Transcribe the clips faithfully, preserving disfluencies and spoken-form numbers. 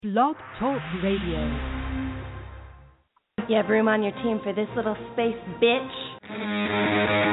Blog Talk Radio. You have room on your team for this little space bitch?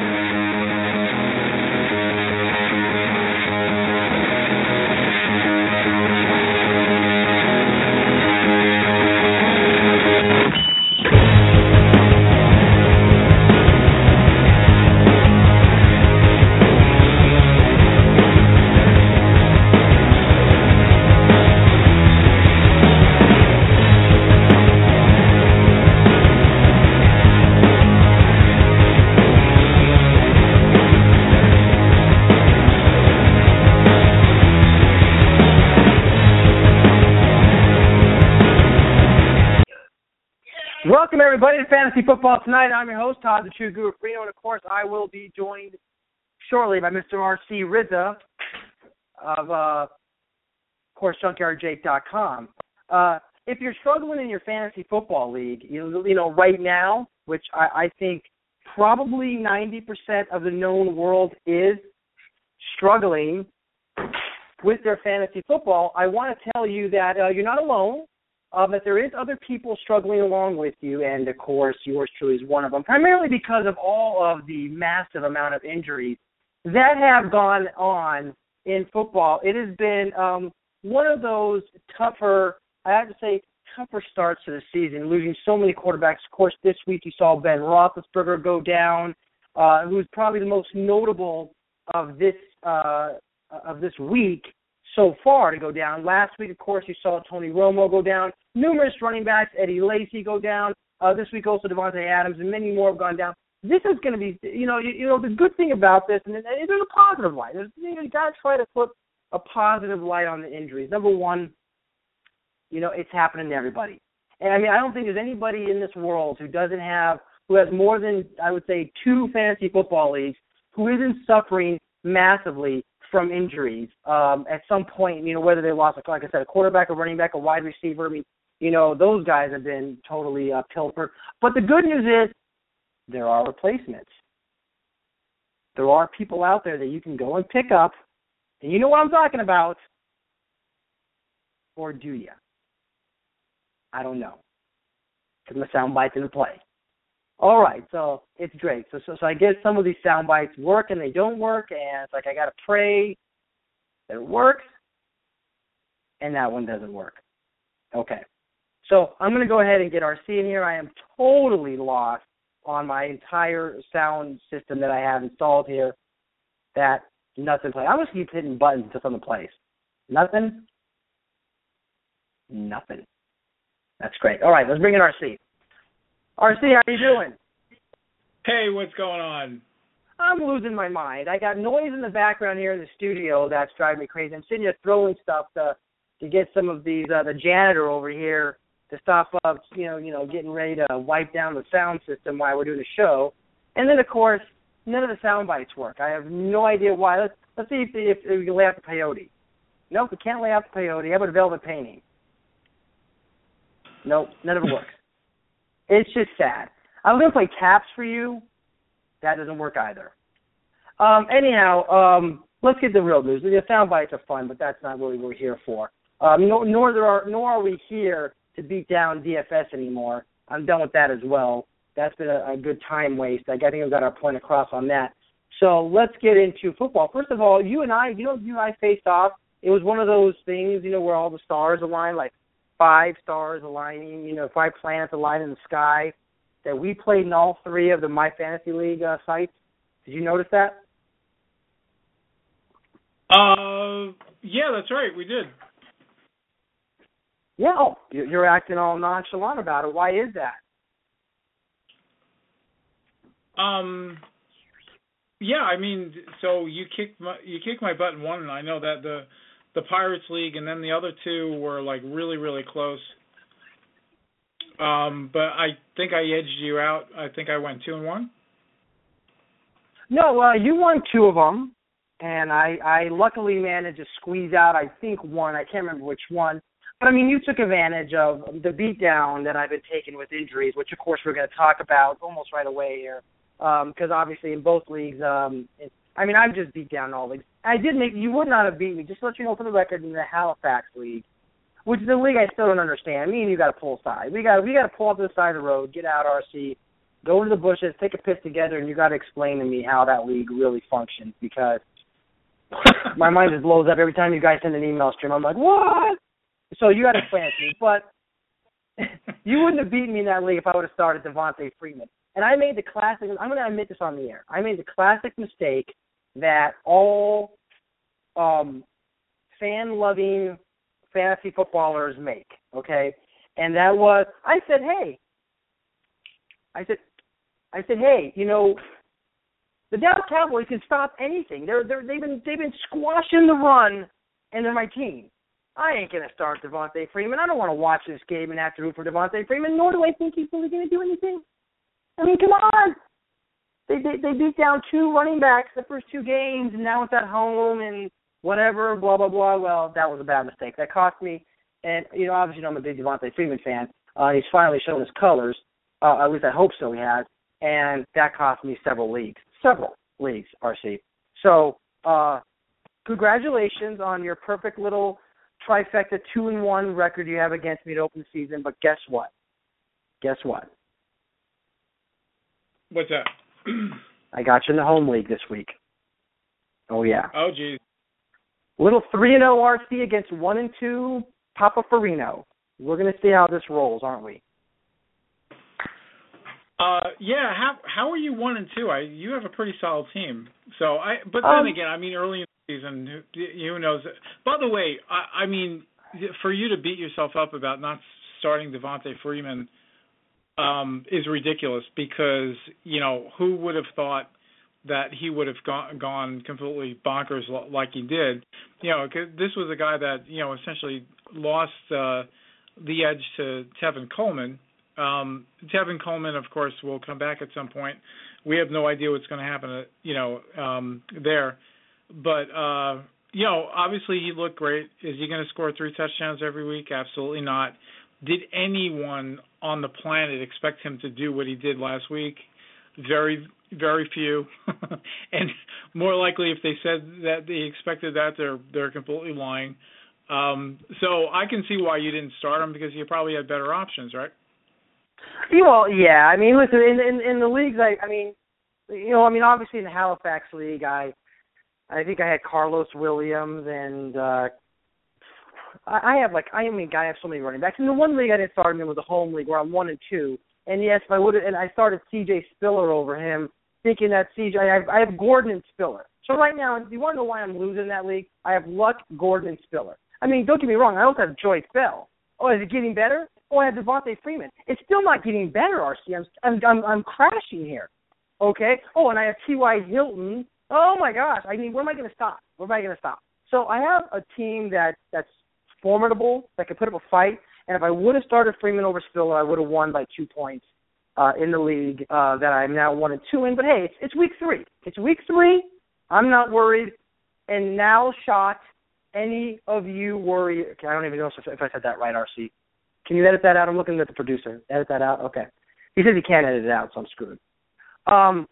Welcome, everybody, to Fantasy Football Tonight. I'm your host, Todd the True Guru Freno, and, of course, I will be joined shortly by Mister R C Rizza of, uh, of course, junkyard jake dot com. Uh, if you're struggling in your fantasy football league, you, you know, right now, which I, I think probably ninety percent of the known world is struggling with their fantasy football, I want to tell you that uh, you're not alone. Um, that there is other people struggling along with you, and, of course, yours truly is one of them, primarily because of all of the massive amount of injuries that have gone on in football. It has been um, one of those tougher, I have to say, tougher starts to the season, losing so many quarterbacks. Of course, this week you saw Ben Roethlisberger go down, uh, who's probably the most notable of this uh, of this week so far to go down. Last week, of course, you saw Tony Romo go down. Numerous running backs, Eddie Lacy go down. Uh, this week also Devontae Adams and many more have gone down. This is going to be, you know, you, you know, the good thing about this, and there's a positive light. There's, you know, you got to try to put a positive light on the injuries. Number one, you know, it's happening to everybody. And, I mean, I don't think there's anybody in this world who doesn't have, who has more than, I would say, two fantasy football leagues who isn't suffering massively from injuries um, at some point, you know, whether they lost, like I said, a quarterback, a running back, a wide receiver. I mean, you know, those guys have been totally uh, pilfered. But the good news is there are replacements. There are people out there that you can go and pick up, and you know what I'm talking about, or do you? I don't know, because my sound bites into play. All right, so it's Drake. So, so so I guess some of these sound bites work and they don't work, and it's like I got to pray that it works, and that one doesn't work. Okay, so I'm going to go ahead and get R C in here. I am totally lost on my entire sound system that I have installed here. That nothing plays. I'm just keep hitting buttons until something plays. Nothing. Nothing. That's great. All right, let's bring in R C. R C, how you doing? Hey, what's going on? I'm losing my mind. I got noise in the background here in the studio that's driving me crazy. I'm sitting here throwing stuff to to get some of these uh, the janitor over here to stop up, you know, you know, getting ready to wipe down the sound system while we're doing a show. And then, of course, none of the sound bites work. I have no idea why. Let's let's see if, if, if we can lay out the peyote. Nope, we can't lay out the peyote. How about a velvet painting? Nope, none of it works. It's just sad. I was going to play taps for you. That doesn't work either. Um, anyhow, um, let's get the real news. The sound bites are fun, but that's not really what we're here for. Um, nor, nor, there are, nor are we here to beat down D F S anymore. I'm done with that as well. That's been a, a good time waste. I think we got our point across on that. So let's get into football. First of all, you and I, you know, you and I faced off. It was one of those things, you know, where all the stars align, like five stars aligning, you know, five planets align in the sky, that we played in all three of the My Fantasy League uh, sites. Did you notice that? Uh, yeah, that's right. We did. Yeah, oh, you're acting all nonchalant about it. Why is that? Um, yeah, I mean, so you kicked my you kicked my butt in one, and I know that the the Pirates League, and then the other two were like really, really close. Um, but I think I edged you out. I think I went two and one. No, uh, you won two of them, and I, I luckily managed to squeeze out, I think, one. I can't remember which one. But, I mean, you took advantage of the beatdown that I've been taking with injuries, which, of course, we're going to talk about almost right away here. Because, um, obviously, in both leagues, um, it, I mean, I've just beat down all leagues. I did make – you would not have beat me, just to let you know for the record, in the Halifax League, which is a league I still don't understand. Me and you got to pull aside. We got we got to pull up to the side of the road, get out, R C, go into the bushes, take a piss together, and you got to explain to me how that league really functions, because my mind just blows up every time you guys send an email stream. I'm like, what? So you got to explain it to me. But you wouldn't have beaten me in that league if I would have started Devontae Freeman. And I made the classic, I'm going to admit this on the air, I made the classic mistake that all um, fan-loving fantasy footballers make, okay? And that was, I said, hey, I said, I said, hey, you know, the Dallas Cowboys can stop anything. They're, they're, they've been they've been squashing the run, and they're my team. I ain't going to start Devontae Freeman. I don't want to watch this game and have to root for Devontae Freeman, nor do I think he's really going to do anything. I mean, come on. They, they they beat down two running backs the first two games, and now it's at home and whatever, blah, blah, blah. Well, that was a bad mistake. That cost me, and, you know, obviously, you know, I'm a big Devontae Freeman fan. Uh, he's finally shown his colors. Uh, at least I hope so he has. And that cost me several leagues. Several leagues, R C. So, uh, congratulations on your perfect little trifecta two and one record you have against me to open the season. But guess what? Guess what? What's that? I got you in the home league this week. Oh yeah. Oh geez. Little three and zero R C against one and two Papa Farino. We're gonna see how this rolls, aren't we? Uh, yeah. How how are you one and two? I you have a pretty solid team. So I, but then um, again, I mean, early in the season, who, who knows? By the way, I, I mean, for you to beat yourself up about not starting Devontae Freeman um, is ridiculous, because you know who would have thought that he would have gone, gone completely bonkers like he did. You know, 'cause this was a guy that you know essentially lost uh, the edge to Tevin Coleman. Um, Tevin Coleman, of course, will come back at some point. We have no idea what's going to happen, you know, um, there. But, uh, you know, obviously he looked great. Is he going to score three touchdowns every week? Absolutely not. Did anyone on the planet expect him to do what he did last week? Very, very few. And more likely if they said that they expected that, they're they're completely lying. Um, so I can see why you didn't start him, because you probably had better options, right? Well, yeah. I mean, listen, in, in in the leagues, I, I mean, you know, I mean, obviously in the Halifax League, I I think I had Carlos Williams, and uh, I, I have like I mean, I have so many running backs. In the one league I didn't start him in was a home league where I'm one and two, and yes, if I would, and I started C J Spiller over him, thinking that C J, I have, I have Gordon and Spiller. So right now, if you want to know why I'm losing that league, I have Luck, Gordon, and Spiller. I mean, don't get me wrong, I also have Joyce Bell. Oh, is it getting better? Oh, I have Devontae Freeman. It's still not getting better, R C. I'm, I'm, I'm, I'm crashing here. Okay? Oh, and I have T Y Hilton. Oh, my gosh. I mean, where am I going to stop? Where am I going to stop? So I have a team that that's formidable, that can put up a fight, and if I would have started Freeman over Spiller, I would have won by two points uh, in the league uh, that I'm now one and two in. But, hey, it's, it's week three. It's week three. I'm not worried. And now, shot, any of you worry? Okay, I don't even know if, if I said that right, R C. Can you edit that out? I'm looking at the producer. Edit that out? Okay. He says he can't edit it out, so I'm screwed. Um,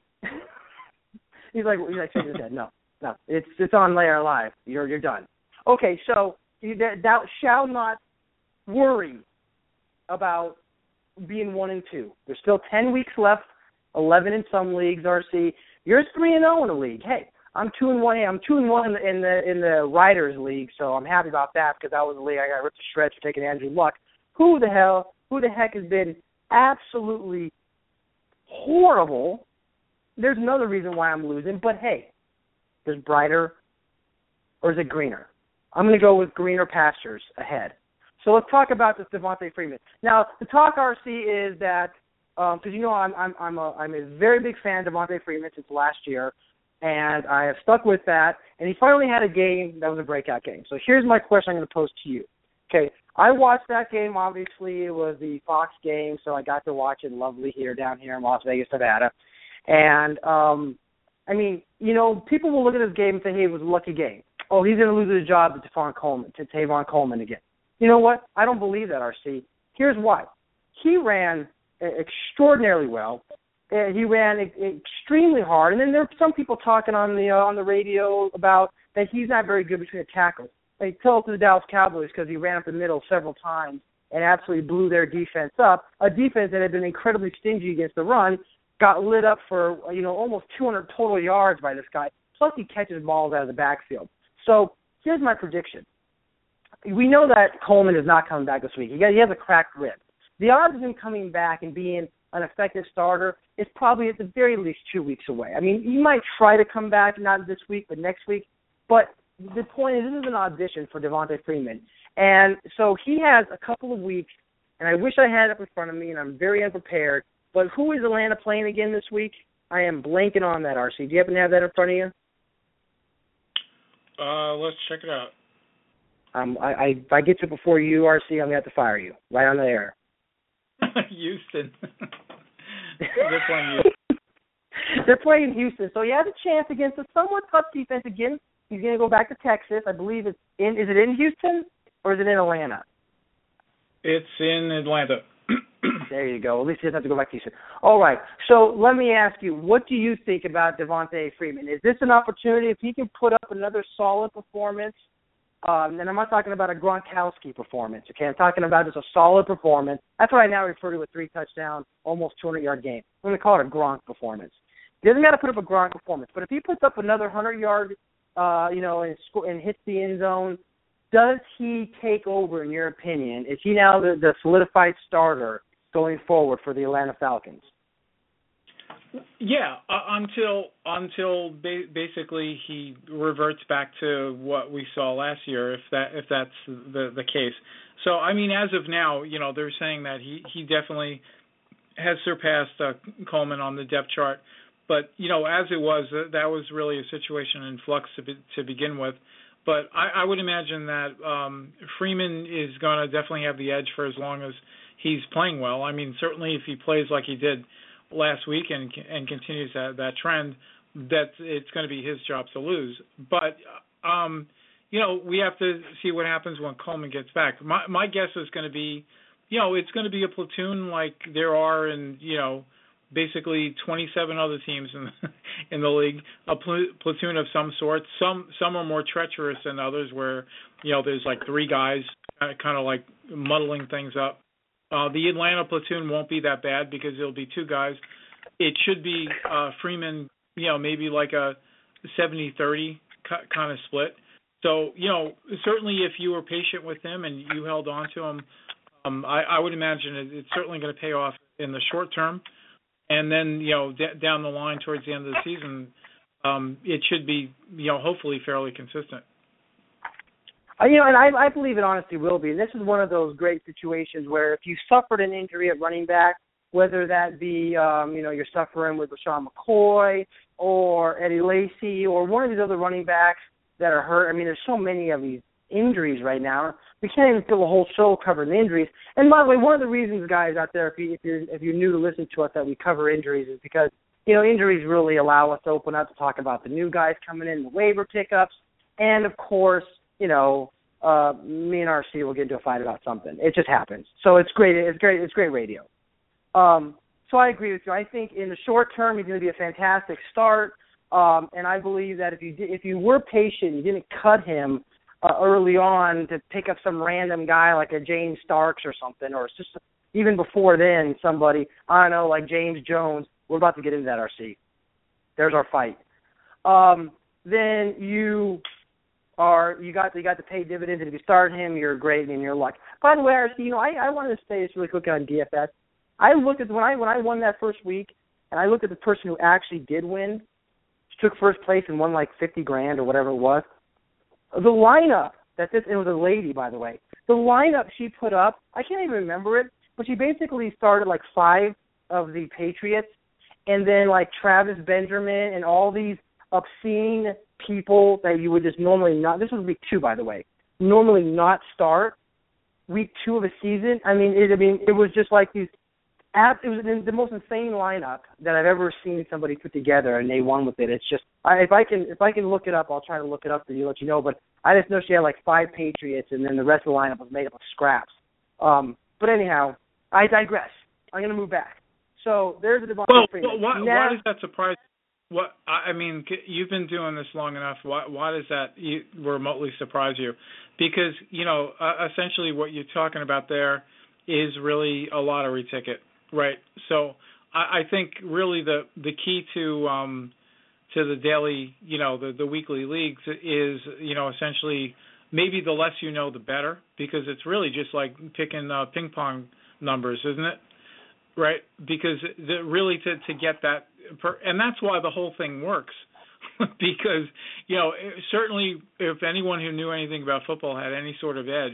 he's like, he's like shaking his head. No, no. It's it's on Layer Live. You're you're done. Okay, so you, thou shall not worry about being one and two. There's still ten weeks left, eleven in some leagues, R C. You're three and zero in a league. Hey, I'm two and one. Hey, I'm two and one in the in the in the Riders League, so I'm happy about that, because that was the league I got ripped to shreds for taking Andrew Luck. Who the hell, who the heck has been absolutely horrible? There's another reason why I'm losing, but hey, is it brighter or is it greener? I'm going to go with greener pastures ahead. So let's talk about this Devontae Freeman. Now, the talk, R C, is that, because um, you know I'm I'm I'm a, I'm a very big fan of Devontae Freeman since last year, and I have stuck with that, and he finally had a game that was a breakout game. So here's my question I'm going to pose to you. Okay, I watched that game. Obviously, it was the Fox game, so I got to watch it lovely here down here in Las Vegas, Nevada. And, um, I mean, you know, people will look at this game and say, hey, it was a lucky game. Oh, he's going to lose his job to Tavon Coleman, to Tavon Coleman again. You know what? I don't believe that, R C. Here's why. He ran extraordinarily well. Uh, he ran e- extremely hard. And then there are some people talking on the uh, on the radio about that he's not very good between the tackles. they tell it to the Dallas Cowboys because he ran up the middle several times and absolutely blew their defense up. A defense that had been incredibly stingy against the run got lit up for, you know, almost two hundred total yards by this guy. Plus he catches balls out of the backfield. So here's my prediction. We know that Coleman is not coming back this week. He, got, he has a cracked rib. The odds of him coming back and being an effective starter is probably at the very least two weeks away. I mean, he might try to come back, not this week, but next week. But the point is, this is an audition for Devonta Freeman. And so he has a couple of weeks, and I wish I had it up in front of me, and I'm very unprepared. But who is Atlanta playing again this week? I am blanking on that, R C. Do you happen to have that in front of you? Uh, let's check it out. Um, I, I, if I get to it before you, R C, I'm going to have to fire you right on the air. Houston. They're playing Houston. They're playing Houston. So he has a chance against a somewhat tough defense again. He's going to go back to Texas. I believe it's in, is it in Houston or is it in Atlanta? It's in Atlanta. There you go. At least he doesn't have to go back to Houston. All right. So let me ask you, what do you think about Devonta Freeman? Is this an opportunity if he can put up another solid performance? Um, and I'm not talking about a Gronkowski performance, okay? I'm talking about just a solid performance. That's what I now refer to a three-touchdown, almost two hundred yard game. I'm going to call it a Gronk performance. He doesn't got to put up a Gronk performance, but if he puts up another one hundred-yard, uh, you know, and, sc- and hits the end zone, does he take over, in your opinion? Is he now the, the solidified starter going forward for the Atlanta Falcons? Yeah, uh, until until ba- basically he reverts back to what we saw last year, if that if that's the the case. So I mean, as of now, you know, they're saying that he he definitely has surpassed uh, Coleman on the depth chart. But you know, as it was, uh, that was really a situation in flux to be, to begin with. But I, I would imagine that um, Freeman is going to definitely have the edge for as long as he's playing well. I mean, certainly if he plays like he did last week and and continues that, that trend, that it's going to be his job to lose. But, um, you know, we have to see what happens when Coleman gets back. My my guess is going to be, you know, it's going to be a platoon like there are in, you know, basically twenty-seven other teams in in the league, a pl- platoon of some sort. Some some are more treacherous than others where, you know, there's like three guys kind of like muddling things up. Uh, the Atlanta platoon won't be that bad because it'll be two guys. It should be uh, Freeman, you know, maybe like a seventy thirty kind of split. So, you know, certainly if you were patient with him and you held on to him, um, I, I would imagine it, it's certainly going to pay off in the short term. And then, you know, d- down the line towards the end of the season, um, it should be, you know, hopefully fairly consistent. Uh, you know, and I, I believe it honestly will be. And this is one of those great situations where if you suffered an injury at running back, whether that be, um, you know, you're suffering with LaShawn McCoy or Eddie Lacy or one of these other running backs that are hurt. I mean, there's so many of these injuries right now. We can't even fill a whole show covering the injuries. And by the way, one of the reasons, guys, out there, if, you, if you're if you're new to listen to us, that we cover injuries is because, you know, injuries really allow us to open up to talk about the new guys coming in, the waiver pickups, and, of course, you know, uh, me and R C will get into a fight about something. It just happens. So it's great. It's great. It's great radio. Um, so I agree with you. I think in the short term, he's going to be a fantastic start. Um, and I believe that if you did, if you were patient, you didn't cut him uh, early on to pick up some random guy like a James Starks or something, or just even before then somebody, I don't know, like James Jones. We're about to get into that, R C. There's our fight. Um, then you are you got you got to pay dividends, and if you start him, you're great and you're lucky. By the way, R C, you know, I, I wanted to say this really quick on D F S. I looked at when I when I won that first week, and I looked at the person who actually did win, took first place and won like fifty grand or whatever it was. The lineup that this it was a lady, by the way. The lineup she put up, I can't even remember it, but she basically started like five of the Patriots, and then like Travis Benjamin and all these obscene people that you would just normally not. This was week two, by the way. Normally not start week two of a season. I mean, it, I mean, it was just like these. It was the most insane lineup that I've ever seen somebody put together, and they won with it. It's just I, if I can if I can look it up, I'll try to look it up for you, let you know. But I just know she had like five Patriots, and then the rest of the lineup was made up of scraps. Um, but anyhow, I digress. I'm going to move back. So there's the Devonta Well, Freeman. well why, now, why does that surprise? What I mean, you've been doing this long enough. Why, why does that remotely surprise you? Because you know, uh, essentially, what you're talking about there is really a lottery ticket, right? So I, I think really the the key to um, to the daily, you know, the the weekly leagues is, you know, essentially maybe the less you know, the better, because it's really just like picking uh, ping pong numbers, isn't it? Right? Because the, really to to get that. Per, and that's why the whole thing works, because, you know, certainly if anyone who knew anything about football had any sort of edge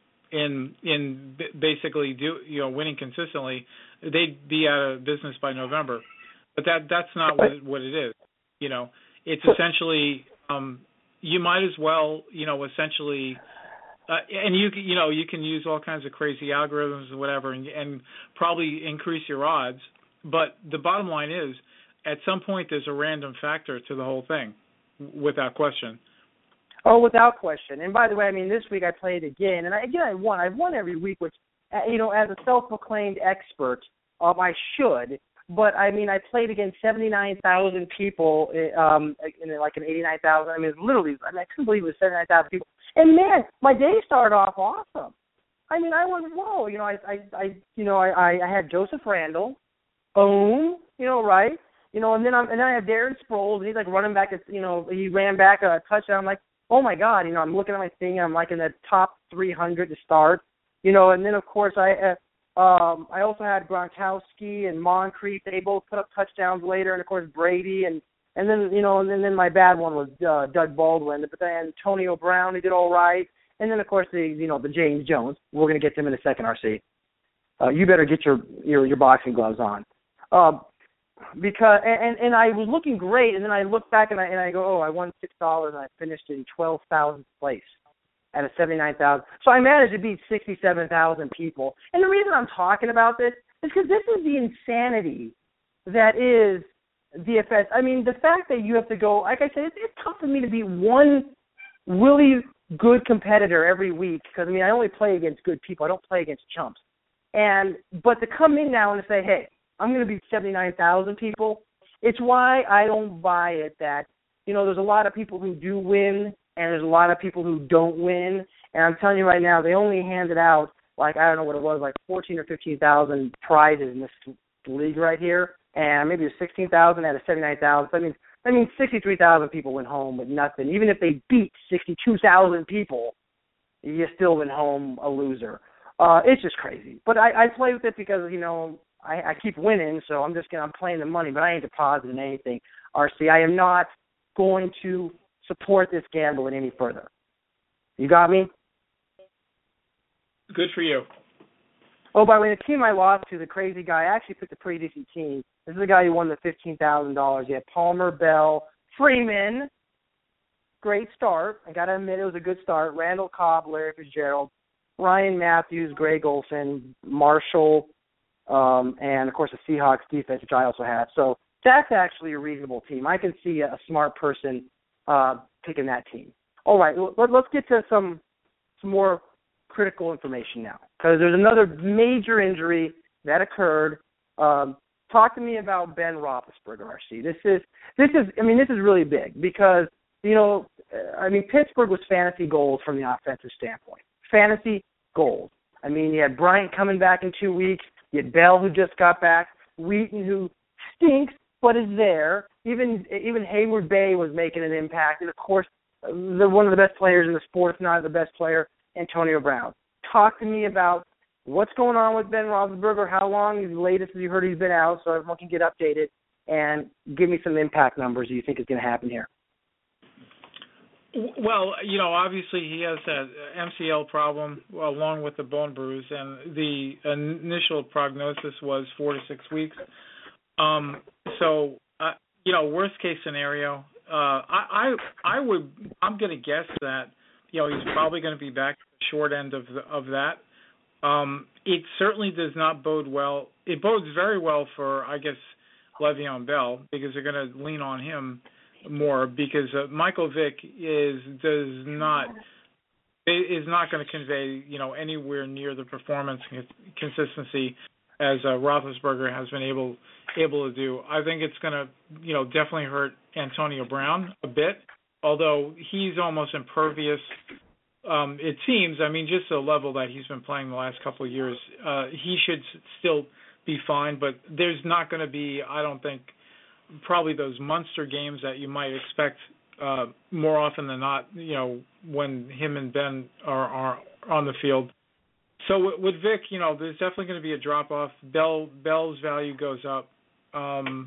in in basically do you know winning consistently, they'd be out of business by November. But that that's not what it, what it is. You know, it's essentially um, you might as well you know essentially. Uh, and you you know you can use all kinds of crazy algorithms and whatever, and, and probably increase your odds. But the bottom line is, at some point, there's a random factor to the whole thing, without question. Oh, without question. And by the way, I mean, this week I played again, and I, again I won. I've won every week, which, you know, as a self-proclaimed expert, um, I should. But I mean, I played against seventy-nine thousand people, um, in like an eighty-nine thousand. I mean, literally, I, mean, I couldn't believe it was seventy-nine thousand people. And man, my day started off awesome. I mean, I went, whoa, you know, I, I, I you know, I, I had Joseph Randall, boom, you know, right, you know, and then I'm, and then I had Darren Sproles, and he's like running back, at, you know, he ran back a touchdown. I'm like, oh my God, you know, I'm looking at my thing, and I'm like in the top three hundred to start, you know, and then of course I. Uh, Um, I also had Gronkowski and Moncrief. They both put up touchdowns later, and of course Brady, and and then you know, and then, then my bad one was uh, Doug Baldwin. But then Antonio Brown, he did all right, and then of course the you know the James Jones. We're gonna get to him in a second, R C. Uh, you better get your your, your boxing gloves on, uh, because and and I was looking great, and then I look back and I and I go, oh, I won six dollars, and I finished in twelve thousandth place at a seventy-nine thousand. So I managed to beat sixty-seven thousand people. And the reason I'm talking about this is because this is the insanity that is D F S. I mean, the fact that you have to go, like I said, it's, it's tough for me to beat one really good competitor every week because, I mean, I only play against good people. I don't play against chumps. And but to come in now and say, hey, I'm going to beat seventy-nine thousand people, it's why I don't buy it that, you know, there's a lot of people who do win, and there's a lot of people who don't win. And I'm telling you right now, they only handed out, like, I don't know what it was, like fourteen or fifteen thousand prizes in this league right here. And maybe it was sixteen thousand out of seventy-nine thousand. So that means, that means sixty-three thousand people went home with nothing. Even if they beat sixty-two thousand people, you still went home a loser. Uh, it's just crazy. But I, I play with it because, you know, I, I keep winning, so I'm just going to, I'm playing the money, but I ain't depositing anything. R C, I am not going to support this gambling any further. You got me? Good for you. Oh, by the way, the team I lost to, the crazy guy, I actually picked a pretty decent team. This is the guy who won the fifteen thousand dollars. You had Palmer, Bell, Freeman. Great start. I got to admit it was a good start. Randall Cobb, Larry Fitzgerald, Ryan Matthews, Greg Olson, Marshall, um, and, of course, the Seahawks defense, which I also have. So that's actually a reasonable team. I can see a smart person uh, picking that team. All right, let, let's get to some some more critical information now, because there's another major injury that occurred. Um, talk to me about Ben Roethlisberger, R C. This is this is I mean this is really big because you know I mean Pittsburgh was fantasy gold from the offensive standpoint. Fantasy gold. I mean you had Bryant coming back in two weeks. You had Bell who just got back. Wheaton who stinks but is there. Even even Hayward Bay was making an impact, and of course, the one of the best players in the sport, if not the best player, Antonio Brown. Talk to me about what's going on with Ben Roethlisberger. How long? The latest you heard he's been out, so everyone can get updated, and give me some impact numbers you think is going to happen here. Well, you know, obviously he has that M C L problem along with the bone bruise, and the initial prognosis was four to six weeks. Um, so. Uh, You know, worst case scenario, uh, I, I I would I'm going to guess that you know he's probably going to be back at the short end of the, of that. Um, it certainly does not bode well. It bodes very well for I guess Le'Veon Bell because they're going to lean on him more because uh, Michael Vick is does not is not going to convey you know anywhere near the performance consistency as uh, Roethlisberger has been able able to do. I think it's going to, you know, definitely hurt Antonio Brown a bit, although he's almost impervious. Um, it seems, I mean, just the level that he's been playing the last couple of years, uh, he should still be fine, but there's not going to be, I don't think, probably those monster games that you might expect uh, more often than not, you know, when him and Ben are, are on the field. So with, with Vic, you know, there's definitely going to be a drop-off. Bell Bell's value goes up. Um,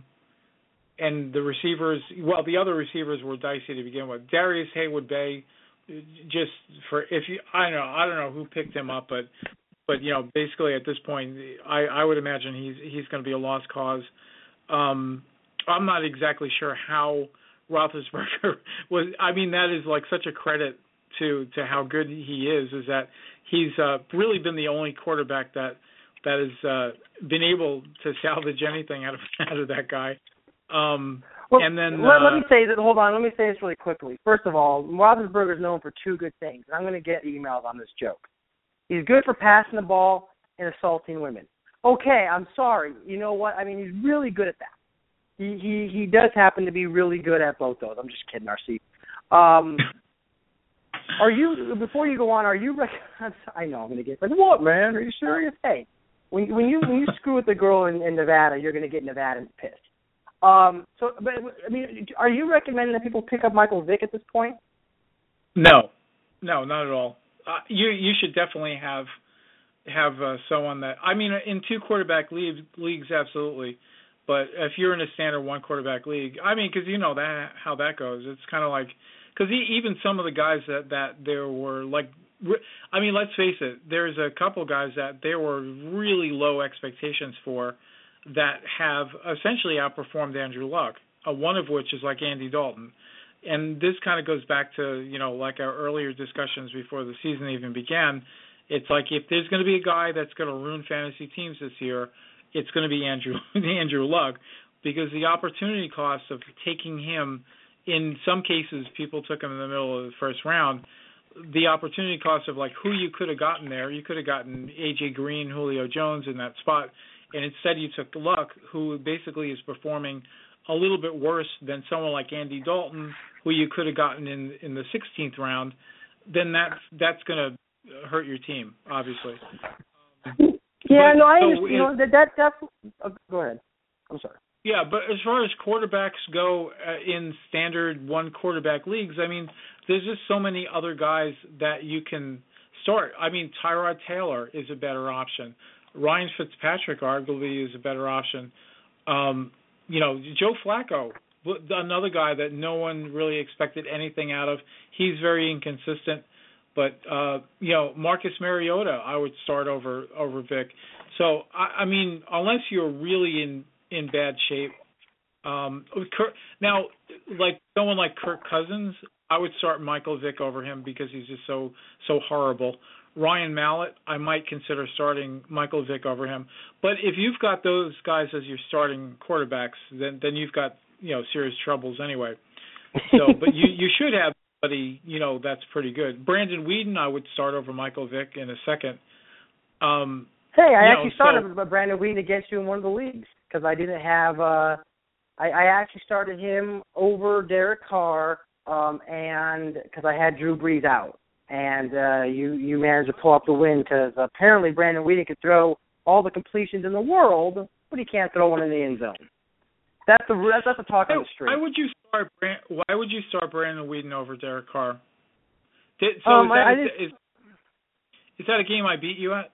and the receivers, well, the other receivers were dicey to begin with. Darius Haywood-Bay, just for if you, I don't know, I don't know who picked him up, but but you know, basically at this point, I, I would imagine he's he's going to be a lost cause. Um, I'm not exactly sure how Roethlisberger was. I mean, that is like such a credit to to how good he is. Is that he's uh, really been the only quarterback that that has uh, been able to salvage anything out of out of that guy. Um, Well, and then let, uh, let me say that. Hold on. Let me say this really quickly. First of all, Roethlisberger is known for two good things. I'm going to get emails on this joke. He's good for passing the ball and assaulting women. Okay, I'm sorry. You know what? I mean, he's really good at that. He he he does happen to be really good at both those. I'm just kidding, R C. Um, are you before you go on? Are you? Rec- I know I'm going to get like, what, man? Are you serious? Hey, when when you when you screw with a girl in, in Nevada, you're going to get Nevadans pissed. Um, so, but I mean, are you recommending that people pick up Michael Vick at this point? No, no, not at all. Uh, you you should definitely have have uh, someone that, I mean, in two quarterback leagues, leagues absolutely. But if you're in a standard one quarterback league, I mean, because you know that how that goes. It's kind of like, because even some of the guys that that there were like, I mean, let's face it, there's a couple guys that there were really low expectations for that have essentially outperformed Andrew Luck, uh, one of which is like Andy Dalton. And this kind of goes back to, you know, like our earlier discussions before the season even began. It's like if there's going to be a guy that's going to ruin fantasy teams this year, it's going to be Andrew Andrew Luck, because the opportunity cost of taking him, in some cases people took him in the middle of the first round, the opportunity cost of like who you could have gotten there, you could have gotten A J Green, Julio Jones in that spot, and instead you took Luck, who basically is performing a little bit worse than someone like Andy Dalton, who you could have gotten in in the sixteenth round, then that's that's going to hurt your team, obviously. Yeah, but, no, I so understand. You know, that, that, that's, uh, go ahead. I'm sorry. Yeah, but as far as quarterbacks go uh, in standard one quarterback leagues, I mean, there's just so many other guys that you can start. I mean, Tyrod Taylor is a better option. Ryan Fitzpatrick arguably is a better option. Um, you know, Joe Flacco, another guy that no one really expected anything out of. He's very inconsistent. But, uh, you know, Marcus Mariota, I would start over over Vic. So, I, I mean, unless you're really in, in bad shape. Um, Kirk, now, like someone like Kirk Cousins, I would start Michael Vick over him because he's just so so horrible. Ryan Mallett, I might consider starting Michael Vick over him. But if you've got those guys as your starting quarterbacks, then then you've got, you know, serious troubles anyway. So, but you you should have somebody, you know, that's pretty good. Brandon Weeden, I would start over Michael Vick in a second. Um, hey, I actually know, started so, Brandon Weeden against you in one of the leagues because I didn't have. Uh, I, I actually started him over Derek Carr, um, and because I had Drew Brees out. And uh, you you managed to pull up the win because apparently Brandon Weeden could throw all the completions in the world, but he can't throw one in the end zone. That's the that's, that's the talk on the street. Why would you start? Why would you start Brandon Weeden over Derek Carr? Did, so um, is, that, I, I is, is, is that a game I beat you at?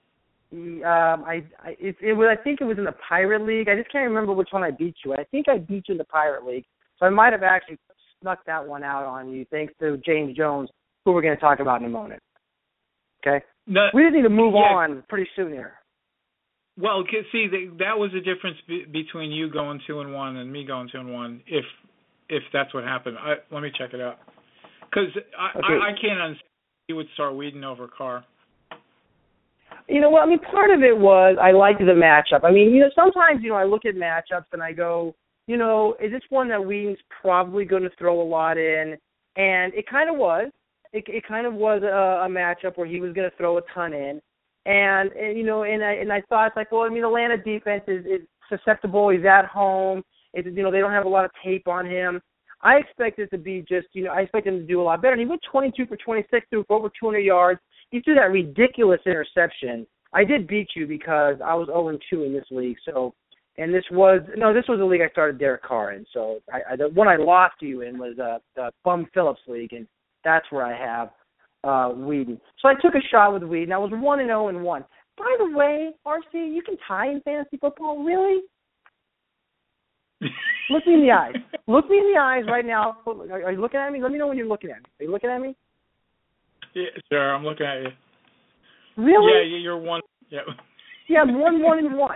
Um, I, I it, it was I think it was in the Pirate League. I just can't remember which one I beat you at. I think I beat you in the Pirate League, so I might have actually snuck that one out on you thanks to James Jones, who we're going to talk about in a moment. Okay? No, we just need to move yeah. on pretty soon here. Well, see, that was the difference be, between you going two and one and me going two and one. If if that's what happened, I, let me check it out. Because I, okay. I, I can't understand you would start Weeden over Carr. You know what? I mean, part of it was I liked the matchup. I mean, you know, sometimes you know I look at matchups and I go, you know, is this one that Weeden's probably going to throw a lot in? And it kind of was. It, it kind of was a, a matchup where he was going to throw a ton in. And, and you know, and I and I thought it's like, well, I mean, Atlanta defense is, is susceptible. He's at home. It's, you know, they don't have a lot of tape on him. I expect it to be just, you know, I expect him to do a lot better. And he went twenty-two for twenty-six, threw for over two hundred yards. He threw that ridiculous interception. I did beat you because I was oh and two in this league. So, and this was, no, this was the league I started Derek Carr in. So I, I, the one I lost to you in was uh, the Bum Phillips League, and that's where I have uh, Whedon. So I took a shot with Whedon. I was one and oh and one. By the way, R C, you can tie in fantasy football, really? Look me in the eyes. Look me in the eyes right now. Are you looking at me? Let me know when you're looking at me. Are you looking at me? Yeah, sure, I'm looking at you. Really? Yeah, you're one. Yeah. Yeah, I'm one, one, and one.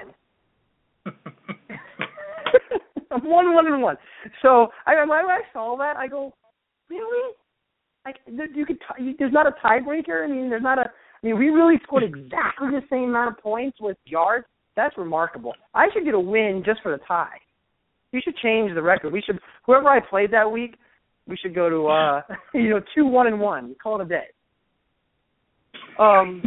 I'm one, one, and one. So I, when I saw that, I go, really? Like, you could, t- there's not a tiebreaker. I mean, there's not a. I mean, we really scored exactly the same amount of points with yards. That's remarkable. I should get a win just for the tie. You should change the record. We should. Whoever I played that week, we should go to uh, you know, two, one, and one. Call it a day. Um,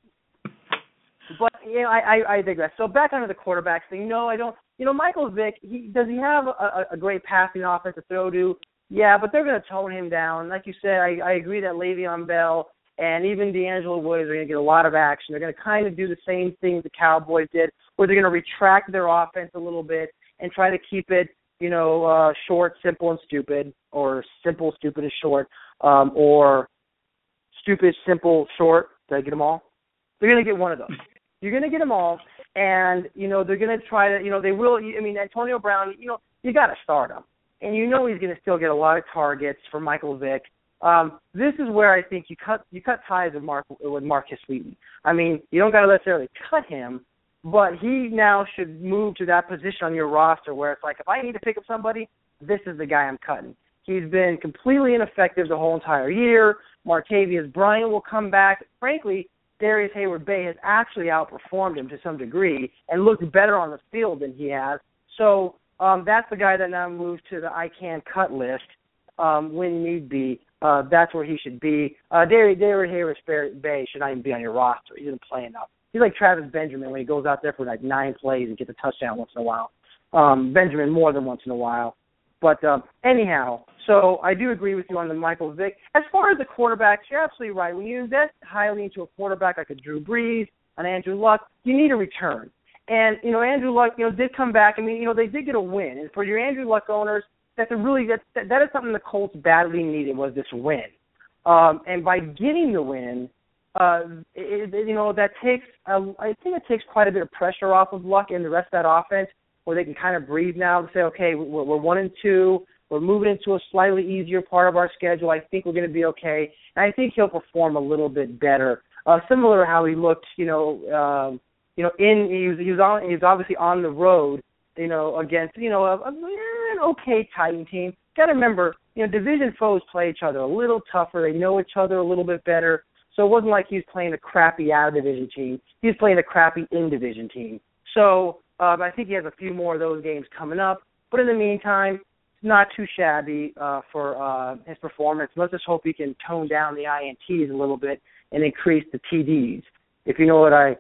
but you know, I, I, I digress. So back onto the quarterbacks thing. No, I don't. You know, Michael Vick. He does he have a, a great passing offense to throw to? Yeah, but they're going to tone him down. Like you said, I, I agree that Le'Veon Bell and even D'Angelo Williams are going to get a lot of action. They're going to kind of do the same thing the Cowboys did, where they're going to retract their offense a little bit and try to keep it, you know, uh, short, simple, and stupid, or simple, stupid, and short, um, or stupid, simple, short. Did I get them all? They're going to get one of those. You're going to get them all, and, you know, they're going to try to, you know, they will, I mean, Antonio Brown, you know, you got to start him. And you know he's going to still get a lot of targets for Michael Vick. Um, this is where I think you cut you cut ties with Mark with Marcus Wheaton. I mean, you don't got to necessarily cut him, but he now should move to that position on your roster where it's like, if I need to pick up somebody, this is the guy I'm cutting. He's been completely ineffective the whole entire year. Martavius Bryant will come back. Frankly, Darius Hayward-Bay has actually outperformed him to some degree and looked better on the field than he has. So um, that's the guy that now moves to the I can cut list um, when need be. Uh, that's where he should be. Uh, Darius Hayward-Bay should not even be on your roster. He doesn't play enough. He's like Travis Benjamin when he goes out there for like nine plays and gets a touchdown once in a while. Um, Benjamin more than once in a while. But um, anyhow, so I do agree with you on the Michael Vick. As far as the quarterbacks, you're absolutely right. When you invest highly into a quarterback like a Drew Brees, an Andrew Luck, you need a return. And, you know, Andrew Luck, you know, did come back. I mean, you know, they did get a win. And for your Andrew Luck owners, that's a really that that is something the Colts badly needed, was this win. Um, and by getting the win, uh, it, it, you know, that takes a, I think it takes quite a bit of pressure off of Luck and the rest of that offense, where they can kind of breathe now and say, okay, we're, we're one and two, we're moving into a slightly easier part of our schedule. I think we're going to be okay, and I think he'll perform a little bit better, uh, similar to how he looked, you know, um, you know, in he was he was on he was obviously on the road, you know, against you know a, a, an okay Titan team. Got to remember, you know, division foes play each other a little tougher. They know each other a little bit better. So it wasn't like he was playing a crappy out-of-division team. He was playing a crappy in-division team. So um, I think he has a few more of those games coming up. But in the meantime, not too shabby uh, for uh, his performance. Let's just hope he can tone down the I N Ts a little bit and increase the T Ds. If you know what I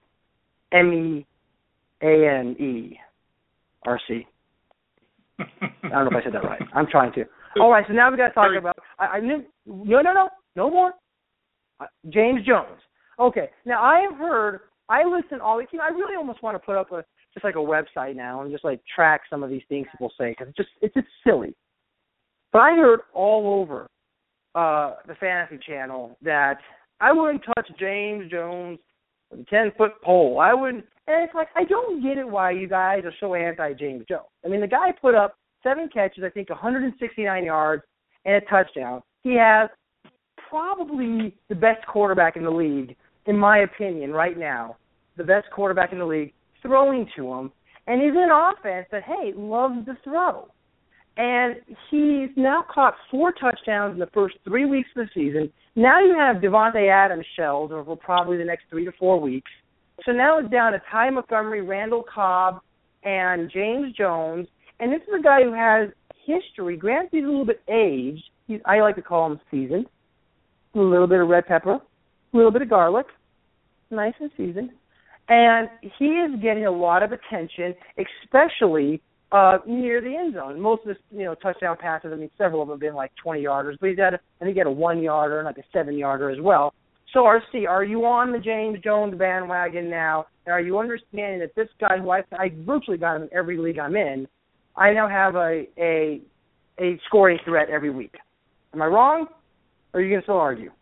M E A N E R C. I don't know if I said that right. I'm trying to. All right, so now we got to talk about. I, I knew. No, no, no, no more. Uh, James Jones. Okay. Now I have heard. I listen all. You know, I really almost want to put up a just like a website now and just like track some of these things people say because it's just it's just silly. But I heard all over uh, the Fantasy Channel that I wouldn't touch James Jones with a ten-foot pole. I wouldn't. And it's like, I don't get it why you guys are so anti-James Jones. I mean, the guy put up seven catches, I think one hundred sixty-nine yards, and a touchdown. He has probably the best quarterback in the league, in my opinion, right now. The best quarterback in the league throwing to him. And he's in an offense that, hey, loves to throw. And he's now caught four touchdowns in the first three weeks of the season. Now you have Devontae Adams shelled over probably the next three to four weeks. So now it's down to Ty Montgomery, Randall Cobb, and James Jones. And this is a guy who has history. Granted, he's a little bit aged. He's, I like to call him seasoned. A little bit of red pepper, a little bit of garlic. nice and seasoned, and he is getting a lot of attention, especially uh, near the end zone. Most of his, you know, touchdown passes, I mean, several of them have been like twenty-yarders, but he's had, a, I think he had a one-yarder and like a seven-yarder as well. So, R C, are you on the James Jones bandwagon now? And are you understanding that this guy, who I, I virtually got him in every league I'm in, I now have a a, a scoring threat every week? Am I wrong, or are you going to still argue?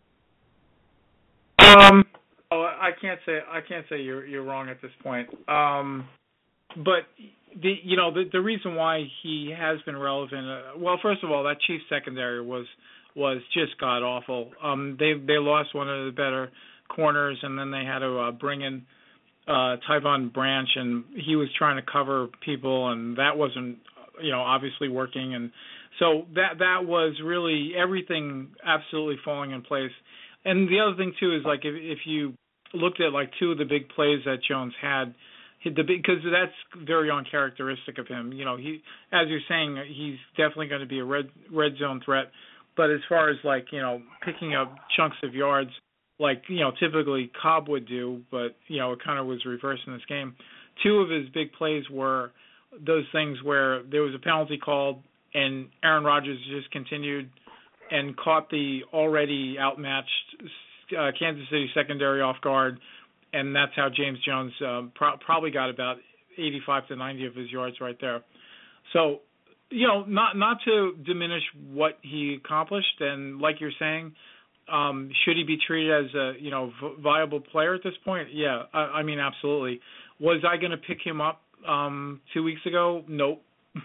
Um, oh, I can't say I can't say you're you're wrong at this point. Um, but the you know the the reason why he has been relevant. Uh, well, first of all, that Chiefs secondary was was just god awful. Um, they they lost one of the better corners, and then they had to uh, bring in uh, Tyvon Branch, and he was trying to cover people, and that wasn't you know obviously working, and so that that was really everything absolutely falling in place. And the other thing too is like if if you looked at like two of the big plays that Jones had, the because that's very uncharacteristic of him. You know, he as you're saying, he's definitely going to be a red red zone threat. But as far as like you know picking up chunks of yards, like you know typically Cobb would do, but you know it kind of was reversed in this game. Two of his big plays were those things where there was a penalty called and Aaron Rodgers just continued and caught the already outmatched uh, Kansas City secondary off guard, and that's how James Jones um, pro- probably got about eighty-five to ninety of his yards right there. So, you know, not not to diminish what he accomplished, and like you're saying, um, should he be treated as a you know v- viable player at this point? Yeah, I, I mean absolutely. Was I going to pick him up um, two weeks ago? Nope.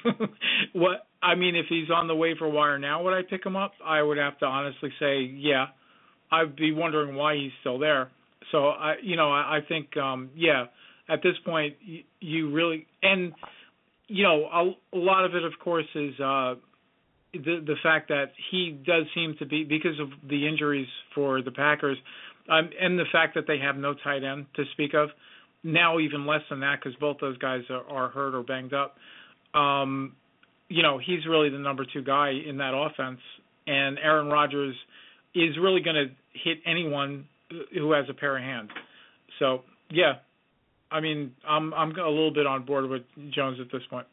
What I mean, if he's on the waiver wire now, would I pick him up? I would have to honestly say, yeah. I'd be wondering why he's still there. So I, you know, I, I think, um, yeah, at this point, you, you really, and you know, a, a lot of it, of course, is uh, the the fact that he does seem to be because of the injuries for the Packers, um, and the fact that they have no tight end to speak of. Now, even less than that, because both those guys are, are hurt or banged up. Um, you know, he's really the number two guy in that offense, and Aaron Rodgers is really going to hit anyone who has a pair of hands. So, yeah, I mean, I'm I'm a little bit on board with Jones at this point.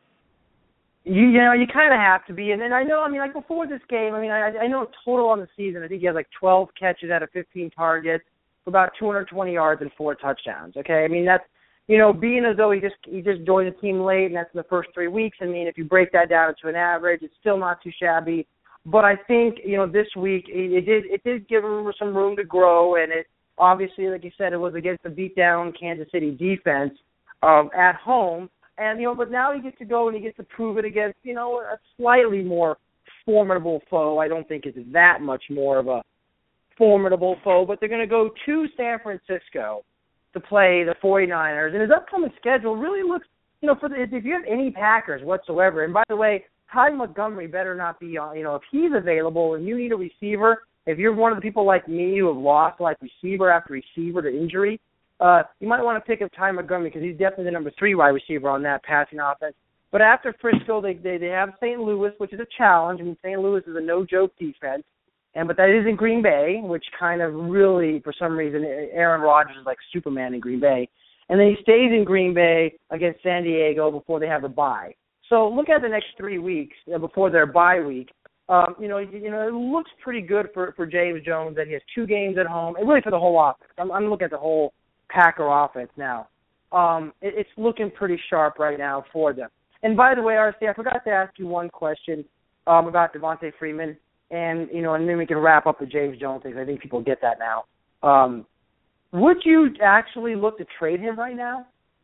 You, you know, you kind of have to be. And then I know, I mean, like before this game, I mean, I, I know total on the season, I think he had like twelve catches out of fifteen targets for about two hundred twenty yards and four touchdowns. Okay, I mean, that's, you know, being as though he just he just joined the team late, and that's in the first three weeks. I mean, if you break that down to an average, it's still not too shabby. But I think, you know, this week it, it did it did give him some room to grow, and it obviously, like you said, it was against the beat-down Kansas City defense um, at home. And, you know, but now he gets to go and he gets to prove it against, you know, a slightly more formidable foe. I don't think it's that much more of a formidable foe, but they're going to go to San Francisco to play the 49ers. And his upcoming schedule really looks, you know, for the, if you have any Packers whatsoever, and by the way, Ty Montgomery better not be on, you know, if he's available and you need a receiver, if you're one of the people like me who have lost, like, receiver after receiver to injury, uh, you might want to pick up Ty Montgomery because he's definitely the number three wide receiver on that passing offense. But after Frisco, they they, they have Saint Louis, which is a challenge. I mean, Saint Louis is a no-joke defense, and but that is in Green Bay, which kind of really, for some reason, Aaron Rodgers is like Superman in Green Bay. And then he stays in Green Bay against San Diego before they have a bye. So look at the next three weeks uh, before their bye week. Um, you know, you know, it looks pretty good for, for James Jones that he has two games at home, and really for the whole offense. I'm, I'm looking at the whole Packer offense now. Um, it, it's looking pretty sharp right now for them. And by the way, R C, I forgot to ask you one question um, about Devontae Freeman, and you know, and then we can wrap up the James Jones thing. I think people get that now. Um, would you actually look to trade him right now?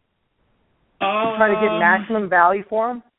Um, try to get maximum value for him?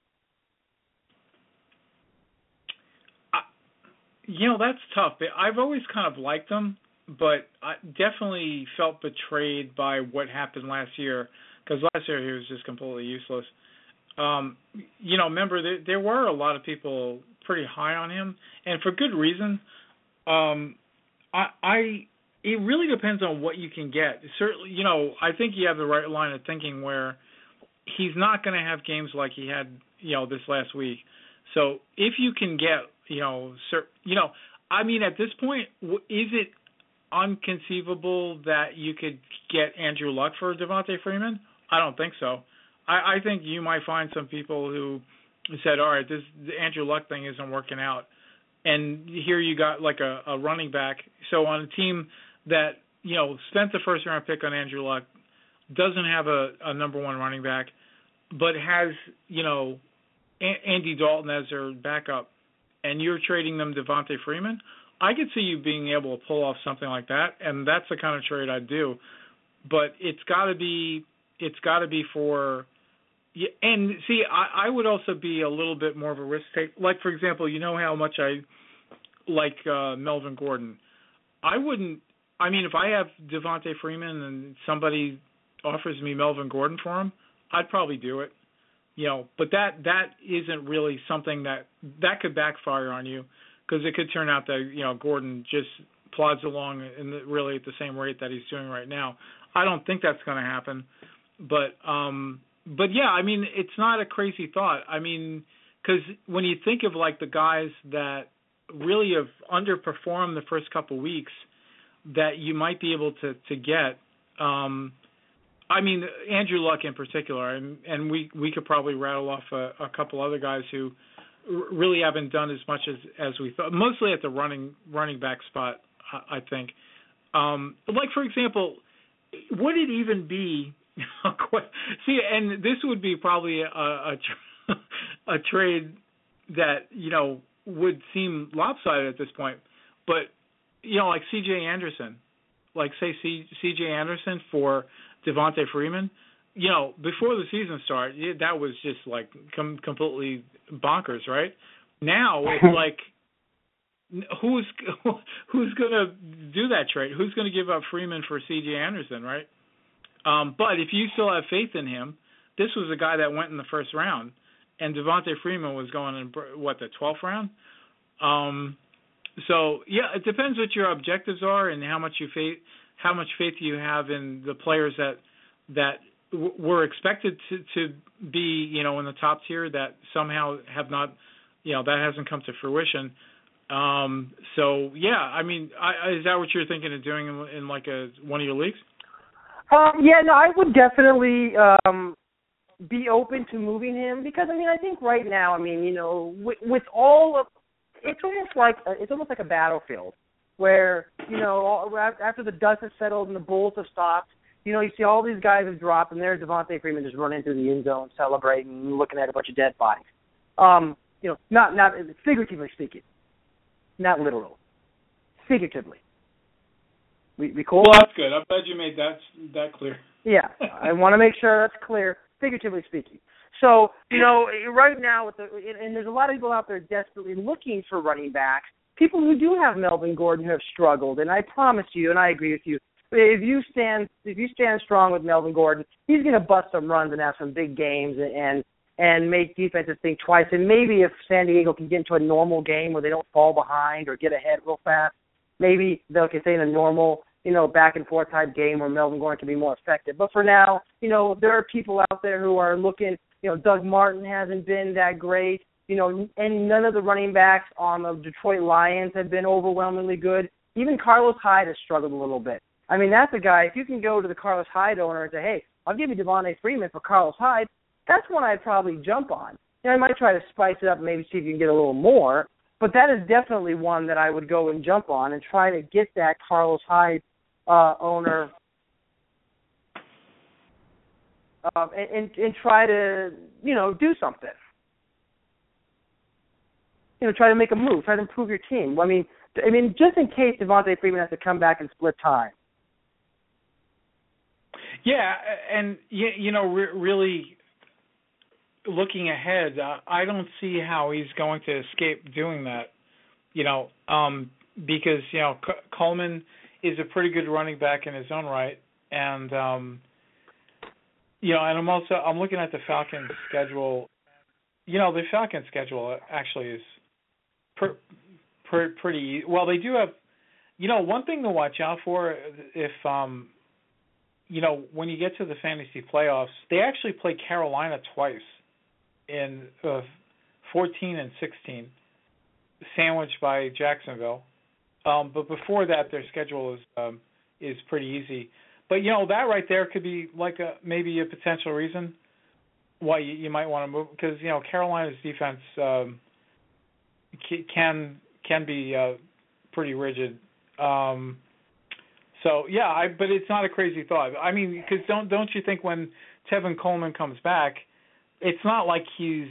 You know, that's tough. I've always kind of liked him, but I definitely felt betrayed by what happened last year, because last year he was just completely useless. Um, you know, remember, there, there were a lot of people pretty high on him, and for good reason. Um, I, I it really depends on what you can get. Certainly, you know, I think you have the right line of thinking where he's not going to have games like he had, you know, this last week. So if you can get, you know, sir, you know, I mean, at this point, is it unconceivable that you could get Andrew Luck for Devontae Freeman? I don't think so. I, I think you might find some people who said, all right, this the Andrew Luck thing isn't working out. And here you got like a, a running back. So on a team that, you know, spent the first round pick on Andrew Luck, doesn't have a, a number one running back, but has, you know, a- Andy Dalton as their backup, and you're trading them Devontae Freeman, I could see you being able to pull off something like that, and that's the kind of trade I'd do. But it's got to be, it's got to be for, and see, I, I would also be a little bit more of a risk take. Like, for example, you know how much I like uh, Melvin Gordon. I wouldn't, I mean, if I have Devontae Freeman and somebody offers me Melvin Gordon for him, I'd probably do it. You know, but that that isn't really something that that could backfire on you, because it could turn out that, you know, Gordon just plods along in the, really at the same rate that he's doing right now. I don't think that's going to happen, but um, but yeah, I mean, it's not a crazy thought. I mean, because when you think of like the guys that really have underperformed the first couple weeks that you might be able to to get. Um, I mean, Andrew Luck in particular, and, and we, we could probably rattle off a, a couple other guys who r- really haven't done as much as, as we thought, mostly at the running running back spot, I, I think. Um, like, for example, would it even be – see, and this would be probably a, a, tra- a trade that, you know, would seem lopsided at this point, but, you know, like C J Anderson, like, say, C, C.J. Anderson for – Devontae Freeman, you know, before the season started, that was just like com- completely bonkers, right? Now it's like, who's who's going to do that trade? Who's going to give up Freeman for C J. Anderson, right? Um, but if you still have faith in him, this was a guy that went in the first round, and Devontae Freeman was going in, what, the twelfth round? Um, so, yeah, it depends what your objectives are and how much you faith. how much faith you have in the players that that w- were expected to, to be, you know, in the top tier that somehow have not, you know, that hasn't come to fruition. Um, so, yeah, I mean, I, is that what you're thinking of doing in, in like a one of your leagues? Um, yeah, no, I would definitely um, be open to moving him because, I mean, I think right now, I mean, you know, with, with all of, it's almost like a, it's almost like a battlefield. Where, you know, after the dust has settled and the Bulls have stopped, you know, you see all these guys have dropped, and there's Devontae Freeman just running through the end zone, celebrating, looking at a bunch of dead bodies. Um, you know, not not figuratively speaking, not literal, figuratively. We we cool? Well, that's good. I'm glad you made that that clear. Yeah, I want to make sure that's clear, figuratively speaking. So, you know, right now, with the and there's a lot of people out there desperately looking for running backs. People who do have Melvin Gordon who have struggled, and I promise you, and I agree with you, if you stand if you stand strong with Melvin Gordon, he's going to bust some runs and have some big games and and make defenses think twice. And maybe if San Diego can get into a normal game where they don't fall behind or get ahead real fast, maybe they'll can stay in a normal, you know, back and forth type game where Melvin Gordon can be more effective. But for now, you know, there are people out there who are looking. You know, Doug Martin hasn't been that great. You know, and none of the running backs on the Detroit Lions have been overwhelmingly good. Even Carlos Hyde has struggled a little bit. I mean, that's a guy, if you can go to the Carlos Hyde owner and say, hey, I'll give you Devontae Freeman for Carlos Hyde, that's one I'd probably jump on. You know, I might try to spice it up and maybe see if you can get a little more, but that is definitely one that I would go and jump on and try to get that Carlos Hyde uh, owner uh, and, and, and try to, you know, do something. You know, try to make a move, try to improve your team. I mean, I mean, just in case Devontae Freeman has to come back and split time. Yeah, and you know, re- really looking ahead, uh, I don't see how he's going to escape doing that. You know, um, because you know C- Coleman is a pretty good running back in his own right, and um, you know, and I'm also I'm looking at the Falcons' schedule. You know, the Falcons' schedule actually is. Per, per, pretty well. They do have, you know, one thing to watch out for if, um, you know, when you get to the fantasy playoffs, they actually play Carolina twice in uh, fourteen and sixteen, sandwiched by Jacksonville. Um, but before that, their schedule is um, is pretty easy. But you know that right there could be like a maybe a potential reason why you, you might want to move, because you know Carolina's defense um, can can be uh, pretty rigid. Um, so yeah, I, but it's not a crazy thought. I mean, because don't don't you think when Tevin Coleman comes back, it's not like he's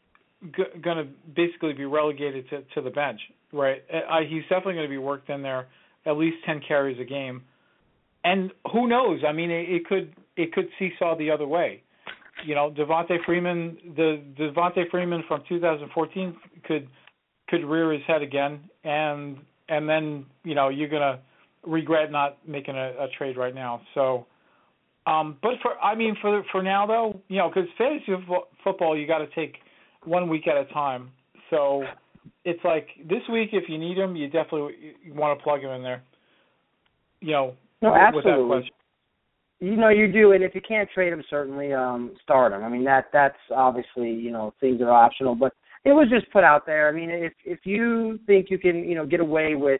g- going to basically be relegated to, to the bench, right? I, he's definitely going to be worked in there, at least ten carries a game, and who knows? I mean, it, it could it could seesaw the other way. You know, Devontae Freeman, the Devontae Freeman from two thousand fourteen could could rear his head again, and and then you know you're gonna regret not making a, a trade right now. So, um, but for I mean for for now though, you know, because fantasy fo- football you got to take one week at a time. So it's like this week if you need him, you definitely want to plug him in there. You know, no, with, absolutely. with that question. You know, you do, and if you can't trade him, certainly um, start him. I mean, that that's obviously, you know, things that are optional, but it was just put out there. I mean, if if you think you can, you know, get away with,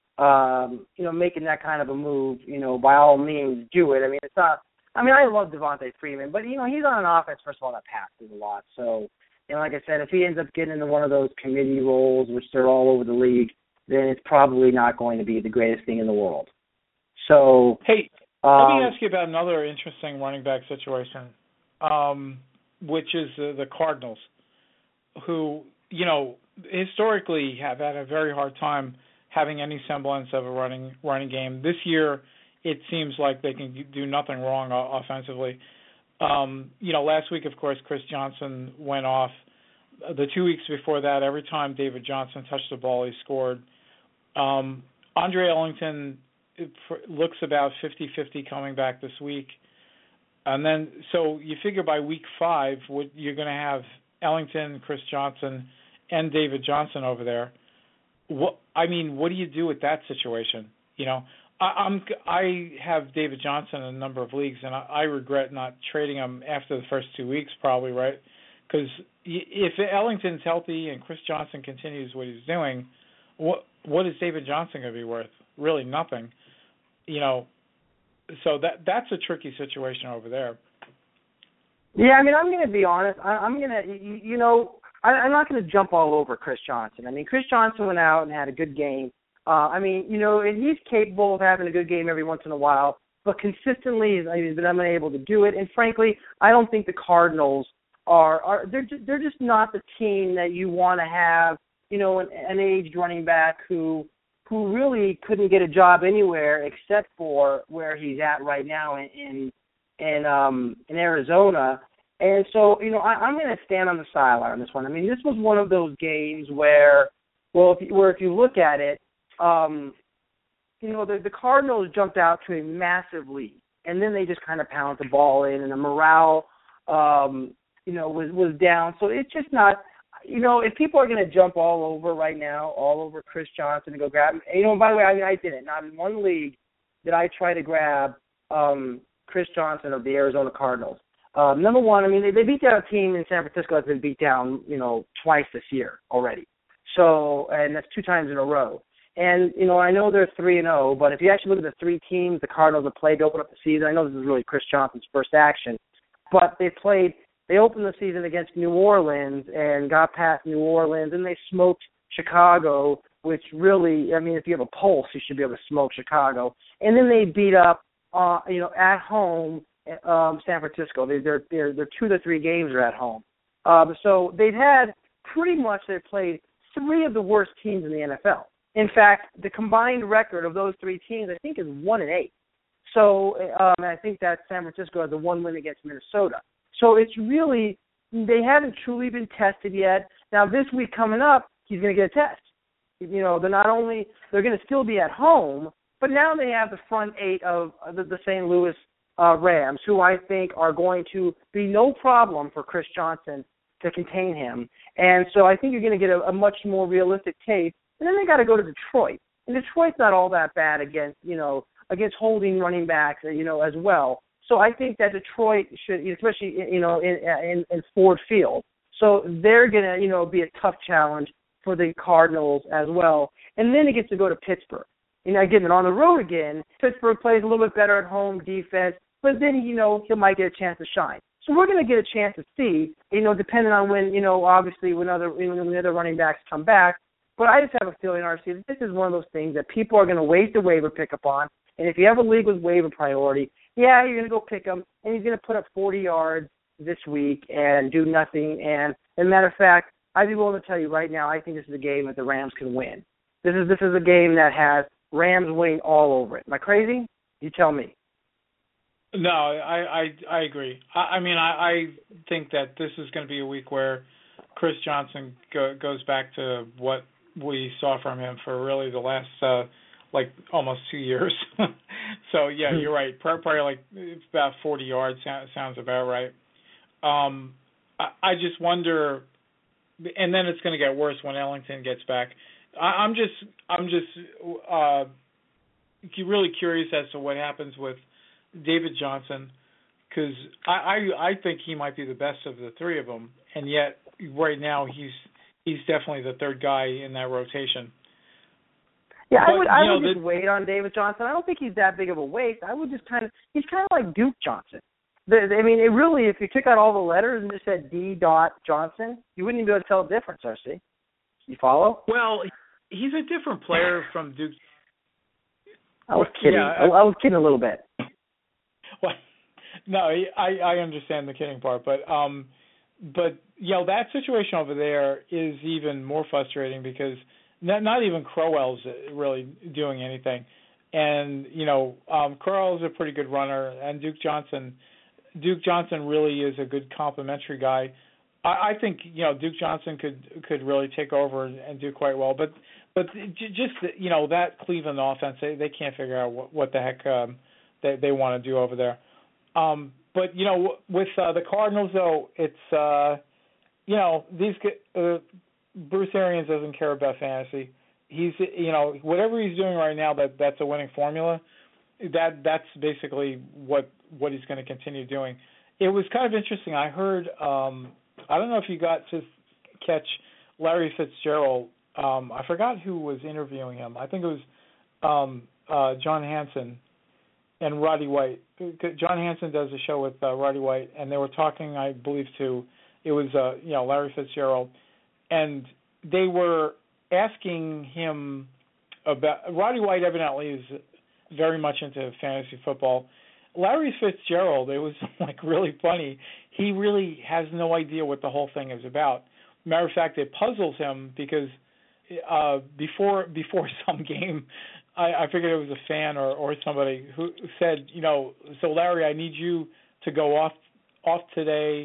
um, you know, making that kind of a move, you know, by all means, do it. I mean, it's not. I mean, I love Devontae Freeman, but you know, he's on an offense first of all that passes a lot. So, you know, like I said, if he ends up getting into one of those committee roles, which they're all over the league, then it's probably not going to be the greatest thing in the world. So, hey. Um, Let me ask you about another interesting running back situation, um, which is uh, the Cardinals, who, you know, historically have had a very hard time having any semblance of a running running game. This year, it seems like they can do nothing wrong offensively. Um, you know, last week, of course, Chris Johnson went off. The two weeks before that, every time David Johnson touched the ball, he scored. Um, Andre Ellington it looks about fifty-fifty coming back this week. And then, so you figure by week five, you're going to have Ellington, Chris Johnson, and David Johnson over there. What I mean, what do you do with that situation? You know, I, I'm I have David Johnson in a number of leagues, and I, I regret not trading him after the first two weeks, probably, right? Because if Ellington's healthy and Chris Johnson continues what he's doing, what what is David Johnson going to be worth? Really nothing. You know, so that that's a tricky situation over there. Yeah, I mean, I'm going to be honest. I, I'm going to, you, you know, I, I'm not going to jump all over Chris Johnson. I mean, Chris Johnson went out and had a good game. Uh, I mean, you know, and he's capable of having a good game every once in a while, but consistently he's been unable to do it. And frankly, I don't think the Cardinals are, are they're just, they're just not the team that you want to have, you know, an, an aged running back who who really couldn't get a job anywhere except for where he's at right now in in in, um, in Arizona. And so, you know, I, I'm going to stand on the sideline on this one. I mean, this was one of those games where, well, if you, where if you look at it, um, you know, the, the Cardinals jumped out to a massive lead, and then they just kind of pounded the ball in, and the morale, um, you know, was was down. So it's just not. You know, if people are going to jump all over right now, all over Chris Johnson and go grab him, you know, by the way, I mean, I didn't. Not in one league did I try to grab um, Chris Johnson of the Arizona Cardinals. Um, number one, I mean, they, they beat down a team in San Francisco that's been beat down, you know, twice this year already. So, and that's two times in a row. And, you know, I know they're three and oh, but if you actually look at the three teams the Cardinals have played to open up the season, I know this is really Chris Johnson's first action, but they played – they opened the season against New Orleans and got past New Orleans, and they smoked Chicago, which really, I mean, if you have a pulse, you should be able to smoke Chicago. And then they beat up, uh, you know, at home, um, San Francisco. They, they're, they're, they're two of the three games are at home. Um, so they've had pretty much, they've played three of the worst teams in the N F L. In fact, the combined record of those three teams, I think, is one and eight. So um, I think that San Francisco has the one win against Minnesota. So it's really, they haven't truly been tested yet. Now this week coming up, he's going to get a test. You know, they're not only, they're going to still be at home, but now they have the front eight of the, the Saint Louis uh, Rams, who I think are going to be no problem for Chris Johnson to contain him. And so I think you're going to get a, a much more realistic tape. And then they got to go to Detroit. And Detroit's not all that bad against, you know, against holding running backs, you know, as well. So I think that Detroit should, especially, you know, in, in, in Ford Field. So they're going to, you know, be a tough challenge for the Cardinals as well. And then he gets to go to Pittsburgh. You know, again, and on the road again, Pittsburgh plays a little bit better at home defense, but then, you know, he might get a chance to shine. So we're going to get a chance to see, you know, depending on when, you know, obviously when other, you know, when the other running backs come back. But I just have a feeling, R C, that this is one of those things that people are going to wait the waiver pickup on. And if you have a league with waiver priority, yeah, you're going to go pick him, and he's going to put up forty yards this week and do nothing. And as a matter of fact, I'd be willing to tell you right now, I think this is a game that the Rams can win. This is this is a game that has Rams winning all over it. Am I crazy? You tell me. No, I I, I agree. I, I mean, I, I think that this is going to be a week where Chris Johnson go, goes back to what we saw from him for really the last uh, like almost two years. So yeah, you're right. Probably like about forty yards sounds about right. Um, I, I just wonder, and then it's going to get worse when Ellington gets back. I, I'm just I'm just uh, really curious as to what happens with David Johnson, because I, I I think he might be the best of the three of them, and yet right now he's he's definitely the third guy in that rotation. Yeah, but, I would I know, would the, just wait on David Johnson. I don't think he's that big of a waste. I would just kind of he's kind of like Duke Johnson. The, I mean, it really, if you took out all the letters and just said D. Dot Johnson, you wouldn't even be able to tell the difference, R C. You follow? Well, he's a different player from Duke. I was kidding. Yeah, I, I was kidding a little bit. Well, no, I, I understand the kidding part, but um, but you know that situation over there is even more frustrating because not, not even Crowell's really doing anything, and you know um, Crowell's a pretty good runner, and Duke Johnson, Duke Johnson really is a good complimentary guy. I, I think you know Duke Johnson could could really take over and, and do quite well, but but just you know that Cleveland offense, they, they can't figure out what, what the heck. Um, They, they want to do over there, um, but you know, with uh, the Cardinals though, it's uh, you know these uh, Bruce Arians doesn't care about fantasy. He's you know whatever he's doing right now that that's a winning formula. That that's basically what what he's going to continue doing. It was kind of interesting. I heard um, I don't know if you got to catch Larry Fitzgerald. Um, I forgot who was interviewing him. I think it was um, uh, John Hansen and Roddy White. John Hansen does a show with uh, Roddy White, and they were talking, I believe, to it was uh, you know Larry Fitzgerald, and they were asking him about Roddy White. Evidently, is very much into fantasy football. Larry Fitzgerald, it was like really funny. He really has no idea what the whole thing is about. Matter of fact, it puzzles him because uh, before before some game. I, I figured it was a fan or, or somebody who said, you know, so Larry, I need you to go off off today,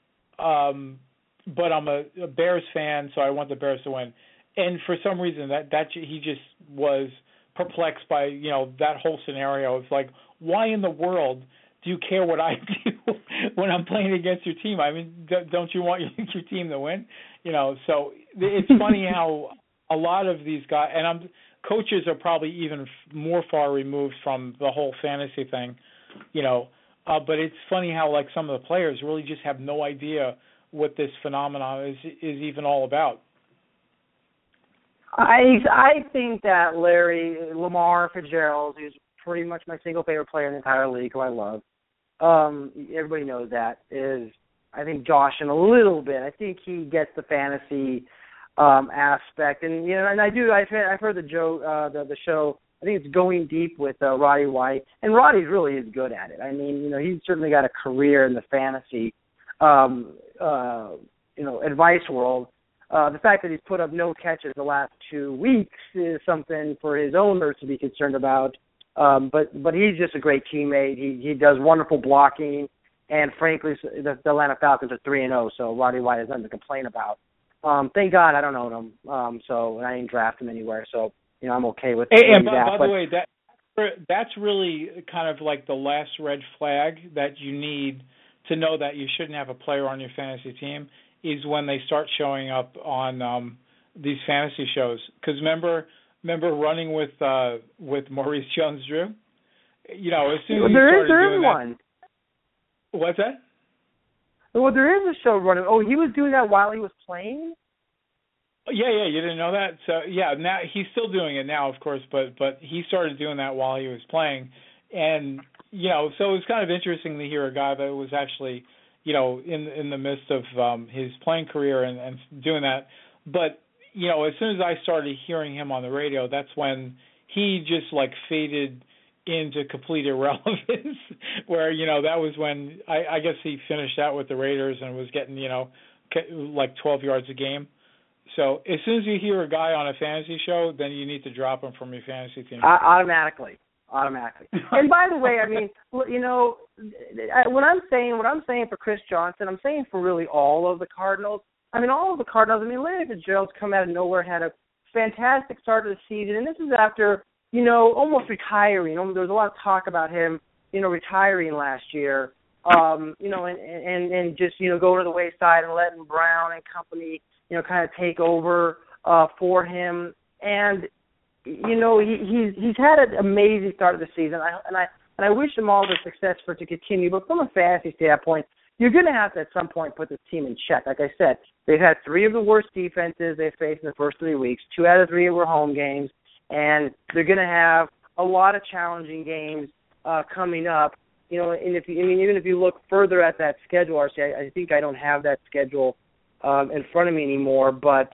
um, but I'm a, a Bears fan, so I want the Bears to win. And for some reason, that that he just was perplexed by you know that whole scenario. It's like, why in the world do you care what I do when I'm playing against your team? I mean, don't you want your, your team to win? You know, so it's funny how a lot of these guys, and I'm. Coaches are probably even more far removed from the whole fantasy thing, you know. Uh, but it's funny how like some of the players really just have no idea what this phenomenon is is even all about. I I think that Larry Lamar Fitzgerald, who's pretty much my single favorite player in the entire league, who I love, um, everybody knows that, is I think joshing a little bit. I think he gets the fantasy um aspect, and you know, and I do. I've heard, I've heard the Joe, uh, the the show. I think it's Going Deep with uh, Roddy White, and Roddy really is good at it. I mean, you know, he's certainly got a career in the fantasy, um, uh, you know, advice world. Uh, the fact that he's put up no catches the last two weeks is something for his owners to be concerned about. Um, but but he's just a great teammate. He he does wonderful blocking, and frankly, the, the Atlanta Falcons are three and zero, so Roddy White has nothing to complain about. Um, thank God I don't own him, um, so I didn't draft him anywhere. So you know I'm okay with hey, and by, that. by but, the way, that that's really kind of like the last red flag that you need to know that you shouldn't have a player on your fantasy team is when they start showing up on um, these fantasy shows. Because remember, remember running with uh, with Maurice Jones-Drew. You know, as soon as there you is there doing is that, one. What's that? Well, there is a show running. Oh, he was doing that while he was playing? Yeah, yeah, you didn't know that. So yeah, now he's still doing it now, of course, but but he started doing that while he was playing, and you know, so it was kind of interesting to hear a guy that was actually, you know, in in the midst of um, his playing career and, and doing that. But you know, as soon as I started hearing him on the radio, that's when he just like faded into complete irrelevance. Where you know that was when I, I guess he finished out with the Raiders and was getting you know like twelve yards a game. So as soon as you hear a guy on a fantasy show, then you need to drop him from your fantasy team. Uh, automatically, automatically. And by the way, I mean, you know, when I'm saying what I'm saying for Chris Johnson, I'm saying for really all of the Cardinals. I mean, all of the Cardinals. I mean, Larry Fitzgerald's come out of nowhere, had a fantastic start of the season, and this is after you know almost retiring. There was a lot of talk about him, you know, retiring last year. Um, you know, and and and just you know going to the wayside and letting Brown and company, you know, kind of take over uh, for him. And, you know, he, he's he's had an amazing start of the season, I, and I and I wish him all the success for it to continue. But from a fantasy standpoint, you're going to have to at some point put this team in check. Like I said, they've had three of the worst defenses they've faced in the first three weeks. Two out of three were home games, and they're going to have a lot of challenging games uh, coming up. You know, and if you, I mean, even if you look further at that schedule, R C, I, I think I don't have that schedule Um, in front of me anymore, but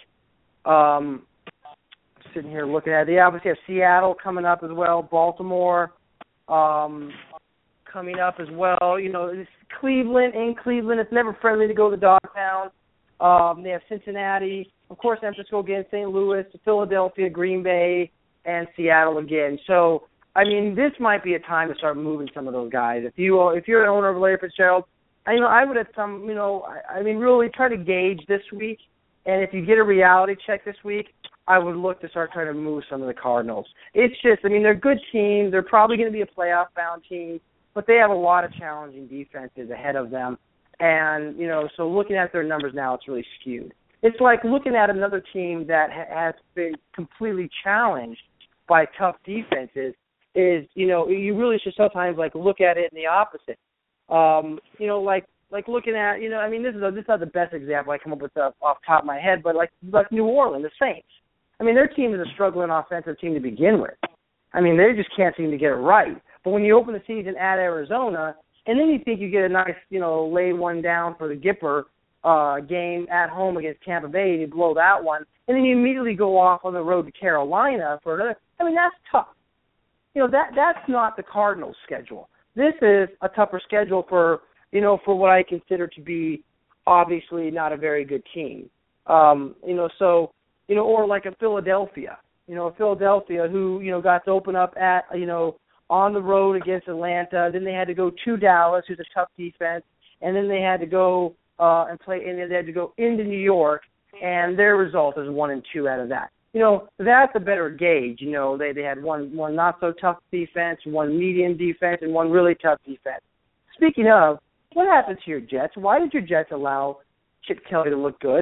um, sitting here looking at it, they obviously have Seattle coming up as well, Baltimore um, coming up as well. You know, it's Cleveland in Cleveland. It's never friendly to go to the dog pound. Um, they have Cincinnati, of course, San Francisco again, Saint Louis, Philadelphia, Green Bay, and Seattle again. So, I mean, this might be a time to start moving some of those guys. If you if you're an owner of Larry Fitzgerald, I, you know, I would at some, you know, I, I mean, really try to gauge this week. And if you get a reality check this week, I would look to start trying to move some of the Cardinals. It's just, I mean, they're a good team. They're probably going to be a playoff-bound team, but they have a lot of challenging defenses ahead of them. And, you know, so looking at their numbers now, it's really skewed. It's like looking at another team that ha- has been completely challenged by tough defenses is, you know, you really should sometimes, like, look at it in the opposite. Um, you know, like like looking at, you know, I mean, this is a, this is not the best example I come up with uh, off the top of my head, but like like New Orleans, the Saints. I mean, their team is a struggling offensive team to begin with. I mean, they just can't seem to get it right. But when you open the season at Arizona, and then you think you get a nice, you know, lay one down for the Gipper uh, game at home against Tampa Bay, and you blow that one, and then you immediately go off on the road to Carolina for another. I mean, that's tough. You know, that that's not the Cardinals' schedule. This is a tougher schedule for, you know, for what I consider to be obviously not a very good team. Um, you know, so, you know, or like a Philadelphia, you know, Philadelphia who, you know, got to open up at, you know, on the road against Atlanta. Then they had to go to Dallas, who's a tough defense. And then they had to go uh, and play, and they had to go into New York, and their result is one and two out of that. You know, that's a better gauge. You know, they, they had one one not-so-tough defense, one medium defense, and one really tough defense. Speaking of, what happened to your Jets? Why did your Jets allow Chip Kelly to look good?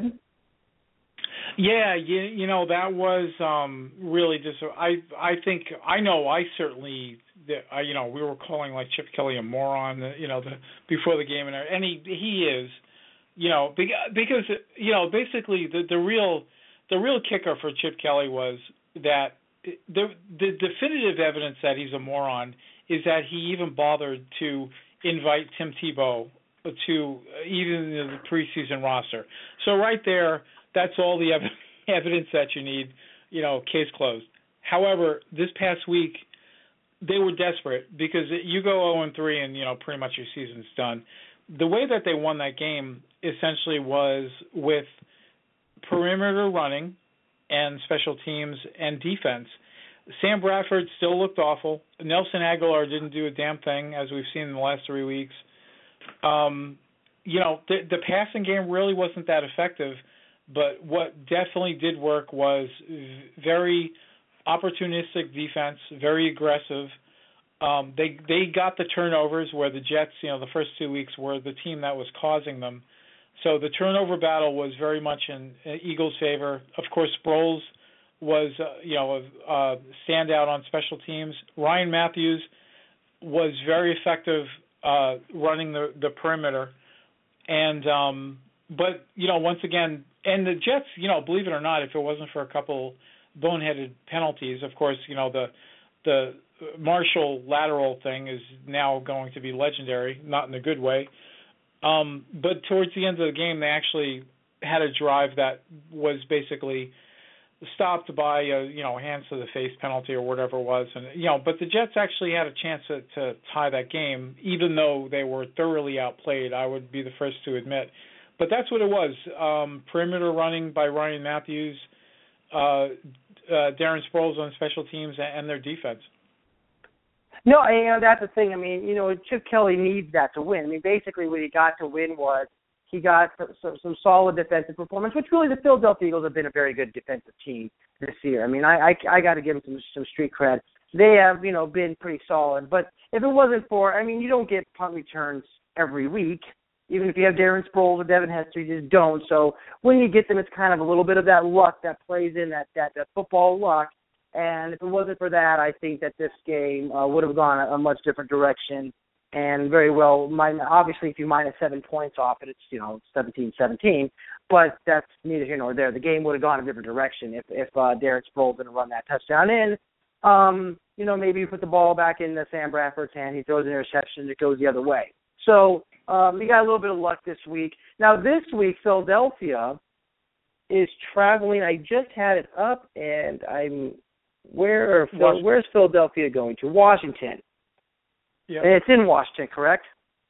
Yeah, you, you know, that was um, really just, I I think, I know I certainly, I, you know, we were calling like Chip Kelly a moron, you know, the, before the game, and, and he, he is, you know, because, you know, basically the, the real... The real kicker for Chip Kelly was that the, the definitive evidence that he's a moron is that he even bothered to invite Tim Tebow to even the preseason roster. So right there, that's all the ev- evidence that you need, you know, case closed. However, this past week, they were desperate because you go oh and three and, you know, pretty much your season's done. The way that they won that game essentially was with perimeter running and special teams and defense. Sam Bradford still looked awful. Nelson Aguilar didn't do a damn thing, as we've seen in the last three weeks. Um, you know, the, the passing game really wasn't that effective, but what definitely did work was very opportunistic defense, very aggressive. Um, they they got the turnovers where the Jets, you know, the first two weeks were the team that was causing them. So the turnover battle was very much in Eagles' favor. Of course, Sproles was, uh, you know, a, a standout on special teams. Ryan Matthews was very effective uh, running the, the perimeter. And, um, but you know, once again, and the Jets, you know, believe it or not, if it wasn't for a couple boneheaded penalties, of course, you know, the the Marshall lateral thing is now going to be legendary, not in a good way. Um, but towards the end of the game, they actually had a drive that was basically stopped by a, you know, hands to the face penalty or whatever it was, and you know, but the Jets actually had a chance to, to tie that game, even though they were thoroughly outplayed. I would be the first to admit, but that's what it was. Um, perimeter running by Ryan Matthews, uh, uh, Darren Sproles on special teams, and their defense. No, you know, that's the thing. I mean, you know, Chip Kelly needs that to win. I mean, basically what he got to win was he got some, some solid defensive performance, which really the Philadelphia Eagles have been a very good defensive team this year. I mean, I I, I got to give them some, some street cred. They have, you know, been pretty solid. But if it wasn't for, I mean, you don't get punt returns every week. Even if you have Darren Sproles or Devin Hester, you just don't. So when you get them, it's kind of a little bit of that luck that plays in, that, that, that football luck. And if it wasn't for that, I think that this game uh, would have gone a, a much different direction. And very well, min- obviously, if you minus seven points off it, it's, you know, seventeen seventeen. But that's neither here nor there. The game would have gone a different direction if, if uh, Darren Sproles didn't run that touchdown in. Um, you know, maybe you put the ball back in Sam Bradford's hand. He throws an interception. It goes the other way. So um, you got a little bit of luck this week. Now, this week, Philadelphia is traveling. I just had it up, and I'm where Phil, where's Philadelphia going to? Washington. Yep. And it's in Washington, correct?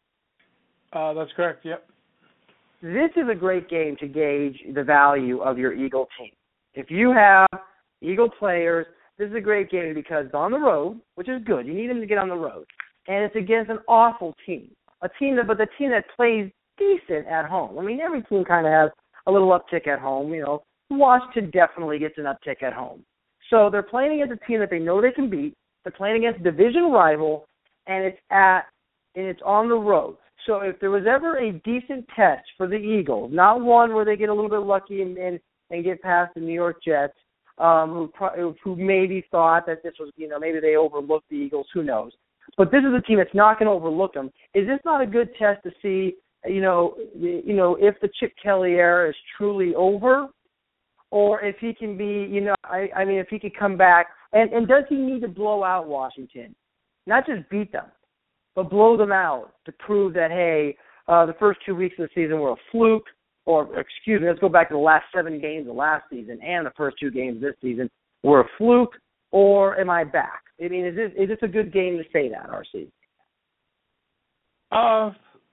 Uh, that's correct, yep. This is a great game to gauge the value of your Eagle team. If you have Eagle players, this is a great game because it's on the road, which is good. You need them to get on the road. And it's against an awful team, a team that, but the team that plays decent at home. I mean, every team kind of has a little uptick at home. You know, Washington definitely gets an uptick at home. So they're playing against a team that they know they can beat. They're playing against a division rival, and it's at and it's on the road. So if there was ever a decent test for the Eagles, not one where they get a little bit lucky and and, and get past the New York Jets, um, who pro- who maybe thought that this was, you know, maybe they overlooked the Eagles, who knows? But this is a team that's not going to overlook them. Is this not a good test to see, you know, you know, if the Chip Kelly era is truly over? Or if he can be, you know, I, I mean, if he could come back, and, and does he need to blow out Washington? Not just beat them, but blow them out to prove that, hey, uh, the first two weeks of the season were a fluke, or, excuse me, let's go back to the last seven games of last season and the first two games this season were a fluke, or am I back? I mean, is this, is this a good game to say that, R C? Uh,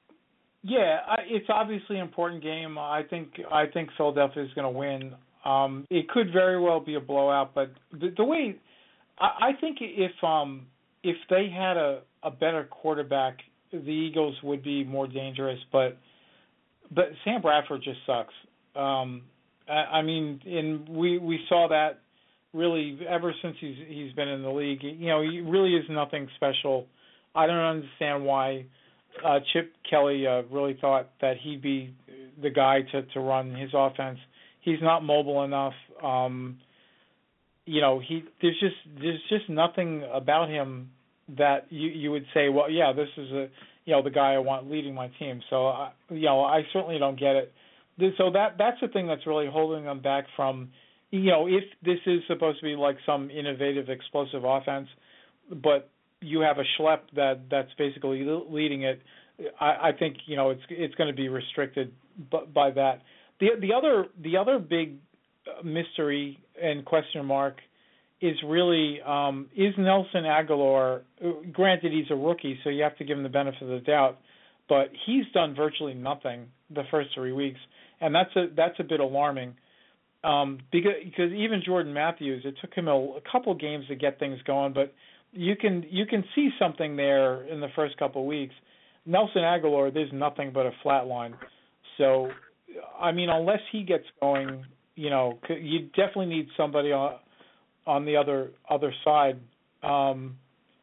yeah, I, it's obviously an important game. I think I think Philadelphia is going to win. Um, it could very well be a blowout, but the, the way I, I think if um, if they had a, a better quarterback, the Eagles would be more dangerous. But but Sam Bradford just sucks. Um, I, I mean, and we we saw that really ever since he's he's been in the league. You know, he really is nothing special. I don't understand why uh, Chip Kelly uh, really thought that he'd be the guy to, to run his offense. He's not mobile enough. Um, you know, he there's just there's just nothing about him that you you would say, well, yeah, this is a you know the guy I want leading my team. So I, you know, I certainly don't get it. So that that's the thing that's really holding them back from, you know, if this is supposed to be like some innovative, explosive offense, but you have a schlep that that's basically leading it. I, I think you know it's it's going to be restricted by, by that. The the other the other big mystery and question mark is really um, is Nelson Aguilar. Granted, he's a rookie, so you have to give him the benefit of the doubt, but he's done virtually nothing the first three weeks, and that's a that's a bit alarming. Um, because because even Jordan Matthews, it took him a, a couple games to get things going, but you can you can see something there in the first couple of weeks. Nelson Aguilar, there's nothing but a flat line. So, I mean, unless he gets going, you know, you definitely need somebody on on the other other side. Um,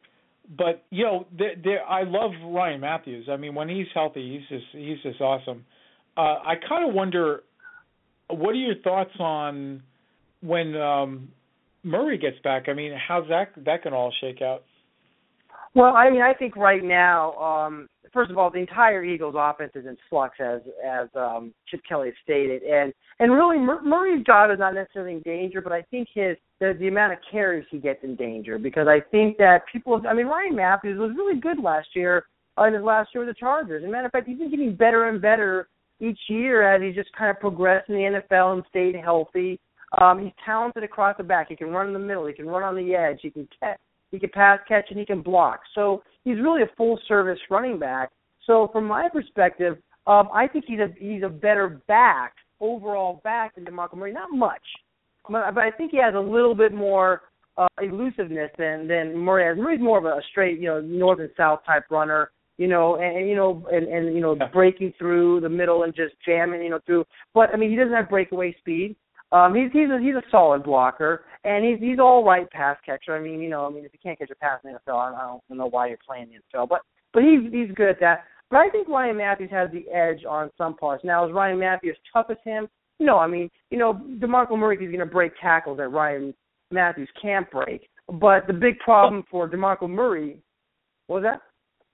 but you know, there, there, I love Ryan Matthews. I mean, when he's healthy, he's just he's just awesome. Uh, I kind of wonder, what are your thoughts on when um, Murray gets back? I mean, how's that that can all shake out? Well, I mean, I think right now um, first of all, the entire Eagles offense is in flux, as as um, Chip Kelly stated, and and really Mur- Murray's job is not necessarily in danger, but I think his the, the amount of carries he gets in danger, because I think that people, I mean, Ryan Matthews was really good last year uh, in his last year with the Chargers. As a matter of fact, he's been getting better and better each year as he just kind of progressed in the N F L and stayed healthy. Um, he's talented across the back. He can run in the middle. He can run on the edge. He can catch. He can pass, catch, and he can block. So he's really a full-service running back. So from my perspective, um, I think he's a he's a better back, overall back than DeMarco Murray. Not much, but, but I think he has a little bit more uh, elusiveness than than Murray has. Murray's more of a straight, you know, north and south type runner, you know, and, and you know, and, and you know, yeah. breaking through the middle and just jamming, you know, through. But I mean, he doesn't have breakaway speed. Um, he's he's a, he's a solid blocker, and he's he's all right pass catcher. I mean, you know, I mean, if you can't catch a pass in the N F L, I don't, I don't know why you're playing the N F L, but but he's he's good at that. But I think Ryan Matthews has the edge on some parts. Now, is Ryan Matthews tough as him? No, I mean, you know, DeMarco Murray is going to break tackles that Ryan Matthews can't break. But the big problem for DeMarco Murray, what was that?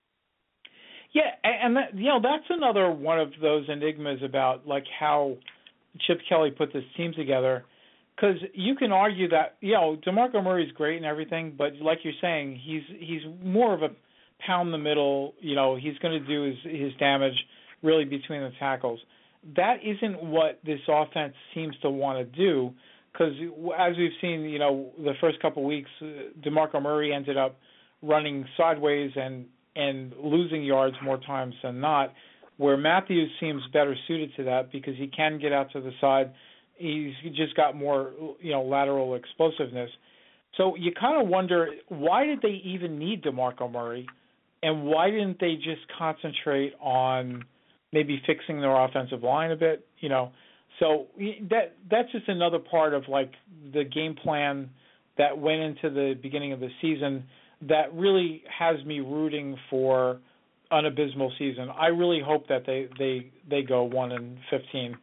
Yeah, and that, you know, that's another one of those enigmas about like how Chip Kelly put this team together, because you can argue that, you know, DeMarco Murray's great and everything, but like you're saying, he's he's more of a pound the middle, you know, he's going to do his, his damage really between the tackles. That isn't what this offense seems to want to do, because as we've seen, you know, the first couple of weeks, DeMarco Murray ended up running sideways and, and losing yards more times than not, where Matthews seems better suited to that because he can get out to the side. He's just got more, you know, lateral explosiveness. So you kind of wonder, why did they even need DeMarco Murray, and why didn't they just concentrate on maybe fixing their offensive line a bit, you know? So that that's just another part of, like, the game plan that went into the beginning of the season that really has me rooting for an abysmal season. I really hope that they, they, they go one and fifteen.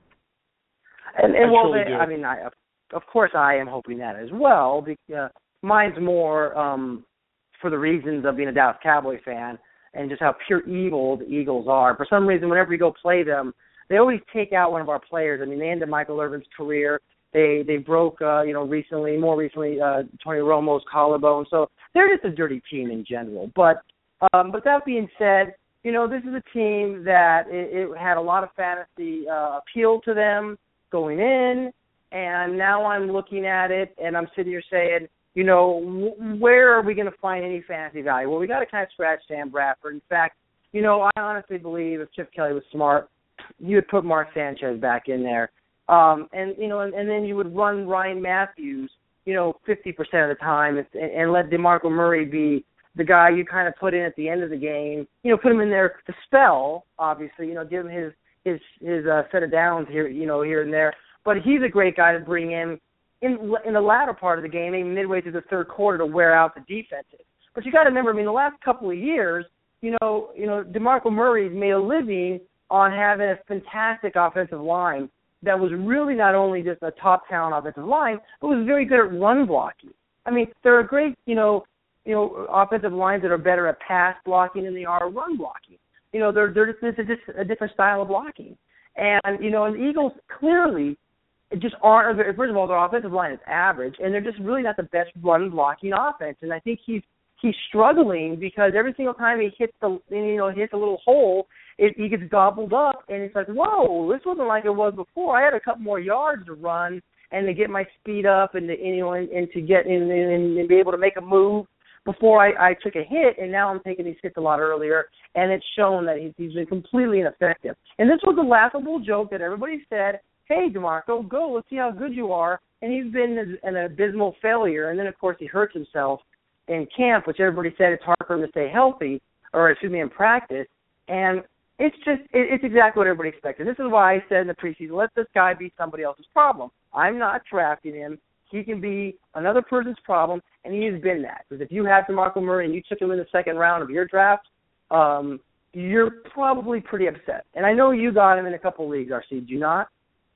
And, and I well, truly they, do. I mean, I, of course, I am hoping that as well. Because uh, mine's more um, for the reasons of being a Dallas Cowboy fan and just how pure evil the Eagles are. For some reason, whenever we go play them, they always take out one of our players. I mean, they ended Michael Irvin's career. They they broke, uh, you know, recently, more recently, uh, Tony Romo's collarbone. So they're just a dirty team in general. But Um, but that being said, you know, this is a team that it, it had a lot of fantasy uh, appeal to them going in, and now I'm looking at it, and I'm sitting here saying, you know, w- where are we going to find any fantasy value? Well, we got to kind of scratch Sam Bradford. In fact, you know, I honestly believe if Chip Kelly was smart, you would put Mark Sanchez back in there, um, and you know, and, and then you would run Ryan Matthews, you know, fifty percent of the time, and, and let DeMarco Murray be the guy you kind of put in at the end of the game, you know, put him in there to spell, obviously, you know, give him his his his uh, set of downs here, you know, here and there. But he's a great guy to bring in in in the latter part of the game, maybe midway through the third quarter, to wear out the defenses. But you got to remember, I mean, the last couple of years, you know, you know, DeMarco Murray's made a living on having a fantastic offensive line that was really not only just a top talent offensive line, but was very good at run blocking. I mean, they're a great, you know. You know, offensive lines that are better at pass blocking than they are run blocking. You know, they're they're just it's a, just a different style of blocking. And you know, and the Eagles clearly just aren't. First of all, their offensive line is average, and they're just really not the best run blocking offense. And I think he's he's struggling because every single time he hits the you know hits a little hole, it, he gets gobbled up, and it's like, whoa, this wasn't like it was before. I had a couple more yards to run and to get my speed up, and to you know and, and to get in and, and be able to make a move before I, I took a hit, and now I'm taking these hits a lot earlier, and it's shown that he's, he's been completely ineffective. And this was a laughable joke that everybody said, hey, DeMarco, go, let's see how good you are. And he's been an abysmal failure. And then, of course, he hurts himself in camp, which everybody said it's hard for him to stay healthy, or excuse me, in practice. And it's just, it, it's exactly what everybody expected. This is why I said in the preseason, let this guy be somebody else's problem. I'm not drafting him. He can be another person's problem, and he has been that. Because if you had DeMarco Murray and you took him in the second round of your draft, um, you're probably pretty upset. And I know you got him in a couple leagues, R C. Did you not?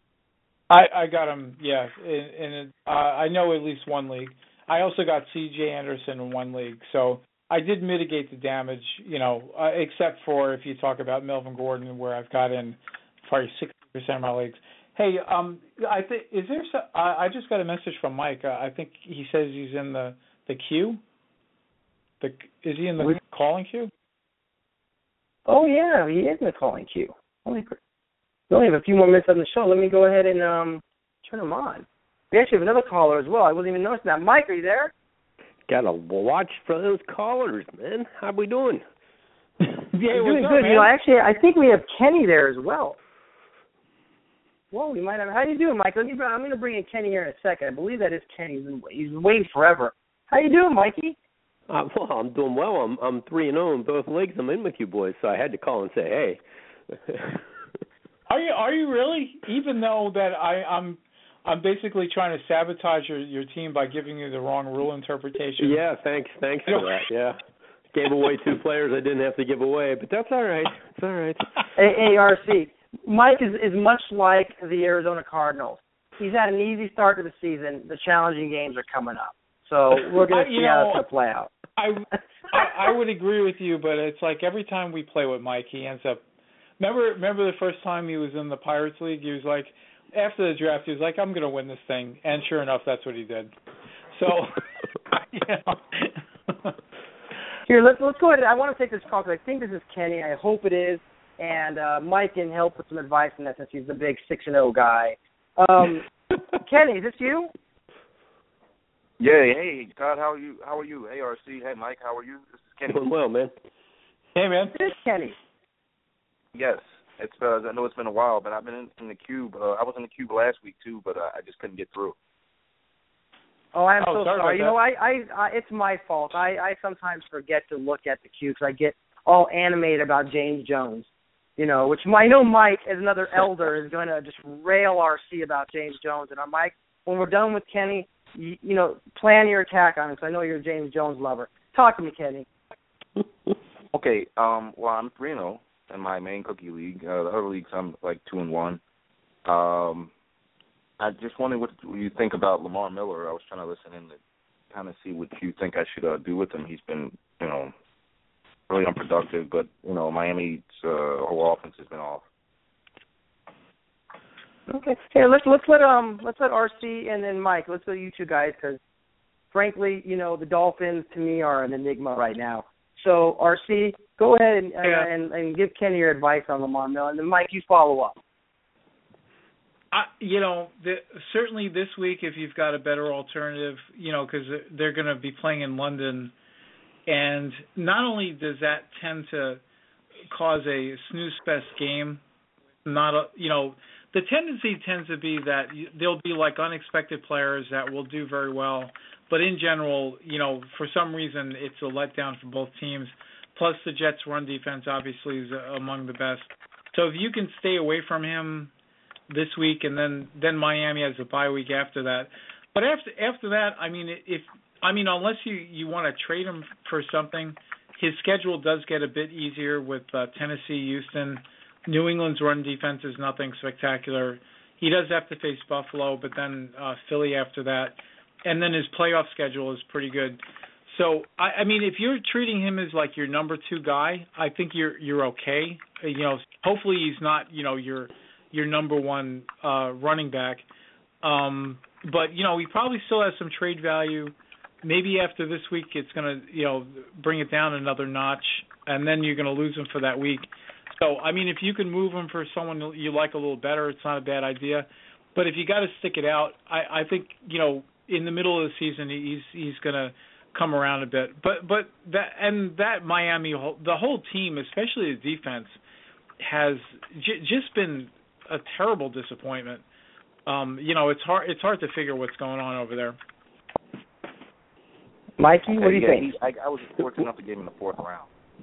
I, I got him, yeah. In, in uh, I know at least one league. I also got C J Anderson in one league. So I did mitigate the damage, you know, uh, except for if you talk about Melvin Gordon, where I've got in probably sixty percent of my leagues. Hey, um, I think is there? Some, I, I just got a message from Mike. Uh, I think he says he's in the the queue. The is he in the we, calling queue? Oh yeah, he is in the calling queue. Only we only have a few more minutes on the show. Let me go ahead and um, turn him on. We actually have another caller as well. I wasn't even noticing that. Mike, are you there? Gotta watch for those callers, man. How we doing? Yeah, we're doing up, good. Man? You know, actually, I think we have Kenny there as well. Whoa, we might have. How you doing, Mike? Let me. I'm going to bring in Kenny here in a second. I believe that is Kenny. He's been, he's been waiting forever. How you doing, Mikey? Uh, well, I'm doing well. I'm I'm three and zero in both leagues. I'm in with you boys, so I had to call and say, hey. Are you? Are you really? Even though that I, I'm. I'm basically trying to sabotage your, your team by giving you the wrong rule interpretation. Yeah, thanks, thanks for that. Yeah, gave away two players I didn't have to give away, but that's all right. It's all right. A R C, Mike is is much like the Arizona Cardinals. He's had an easy start to the season. The challenging games are coming up, so we're going to see know, how it's going to play out. I, I I would agree with you, but it's like every time we play with Mike, he ends up. Remember, remember the first time he was in the Pirates League, he was like. After the draft, he was like, I'm going to win this thing. And sure enough, that's what he did. So, you know. Here, let's, let's go ahead. I want to take this call because I think this is Kenny. I hope it is. And uh, Mike can help with some advice on that since he's the big six and oh guy. Um, Kenny, is this you? Yeah, hey, Todd, how are you? How are you? A R C, hey, Mike, how are you? This is Kenny. Doing well, man. Hey, man. This is Kenny. Yes. It's uh, I know it's been a while, but I've been in, in the cube. Uh, I was in the cube last week too, but uh, I just couldn't get through. Oh, I'm oh, so sorry. sorry. You know, I, I, I, it's my fault. I, I sometimes forget to look at the queue because I get all animated about James Jones. You know, which I know Mike, as another elder, is going to just rail R C about James Jones. And I'm Mike, when we're done with Kenny, you, you know, plan your attack on him. Because I know you're a James Jones lover. Talk to me, Kenny. Okay. Um. Well, I'm three and zero. In my main cookie league. Uh, the other leagues, I'm like two and one. Um, I just wondered what you think about Lamar Miller. I was trying to listen in to kind of see what you think I should uh, do with him. He's been, you know, really unproductive, but, you know, Miami's uh, whole offense has been off. Okay. Hey, let's let's let um let's let R C and then Mike. Let's let you two guys because, frankly, you know, the Dolphins to me are an enigma right now. So, R C, go ahead and, yeah. and and give Kenny your advice on Lamar Miller, and then Mike, you follow up. I, you know, the, certainly this week, if you've got a better alternative, you know, because they're going to be playing in London, and not only does that tend to cause a snooze fest game, not a, you know, the tendency tends to be that there'll be like unexpected players that will do very well. But in general, you know, for some reason, it's a letdown for both teams. Plus, the Jets' run defense obviously is among the best. So if you can stay away from him this week, and then, then Miami has a bye week after that. But after after that, I mean, if I mean, unless you, you want to trade him for something, his schedule does get a bit easier with uh, Tennessee, Houston. New England's run defense is nothing spectacular. He does have to face Buffalo, but then uh, Philly after that. And then his playoff schedule is pretty good. So, I, I mean, if you're treating him as like your number two guy, I think you're you're okay. You know, hopefully he's not, you know, your your number one uh, running back. Um, but, you know, he probably still has some trade value. Maybe after this week it's going to, you know, bring it down another notch, and then you're going to lose him for that week. So, I mean, if you can move him for someone you like a little better, it's not a bad idea. But if you got to stick it out, I, I think, you know, in the middle of the season, he's he's going to come around a bit. But but that and that Miami, the whole team, especially the defense, has j- just been a terrible disappointment. Um, you know, it's hard it's hard to figure what's going on over there. Mikey, what do you yeah, think? He, I, I was fortunate enough to get him in the fourth round.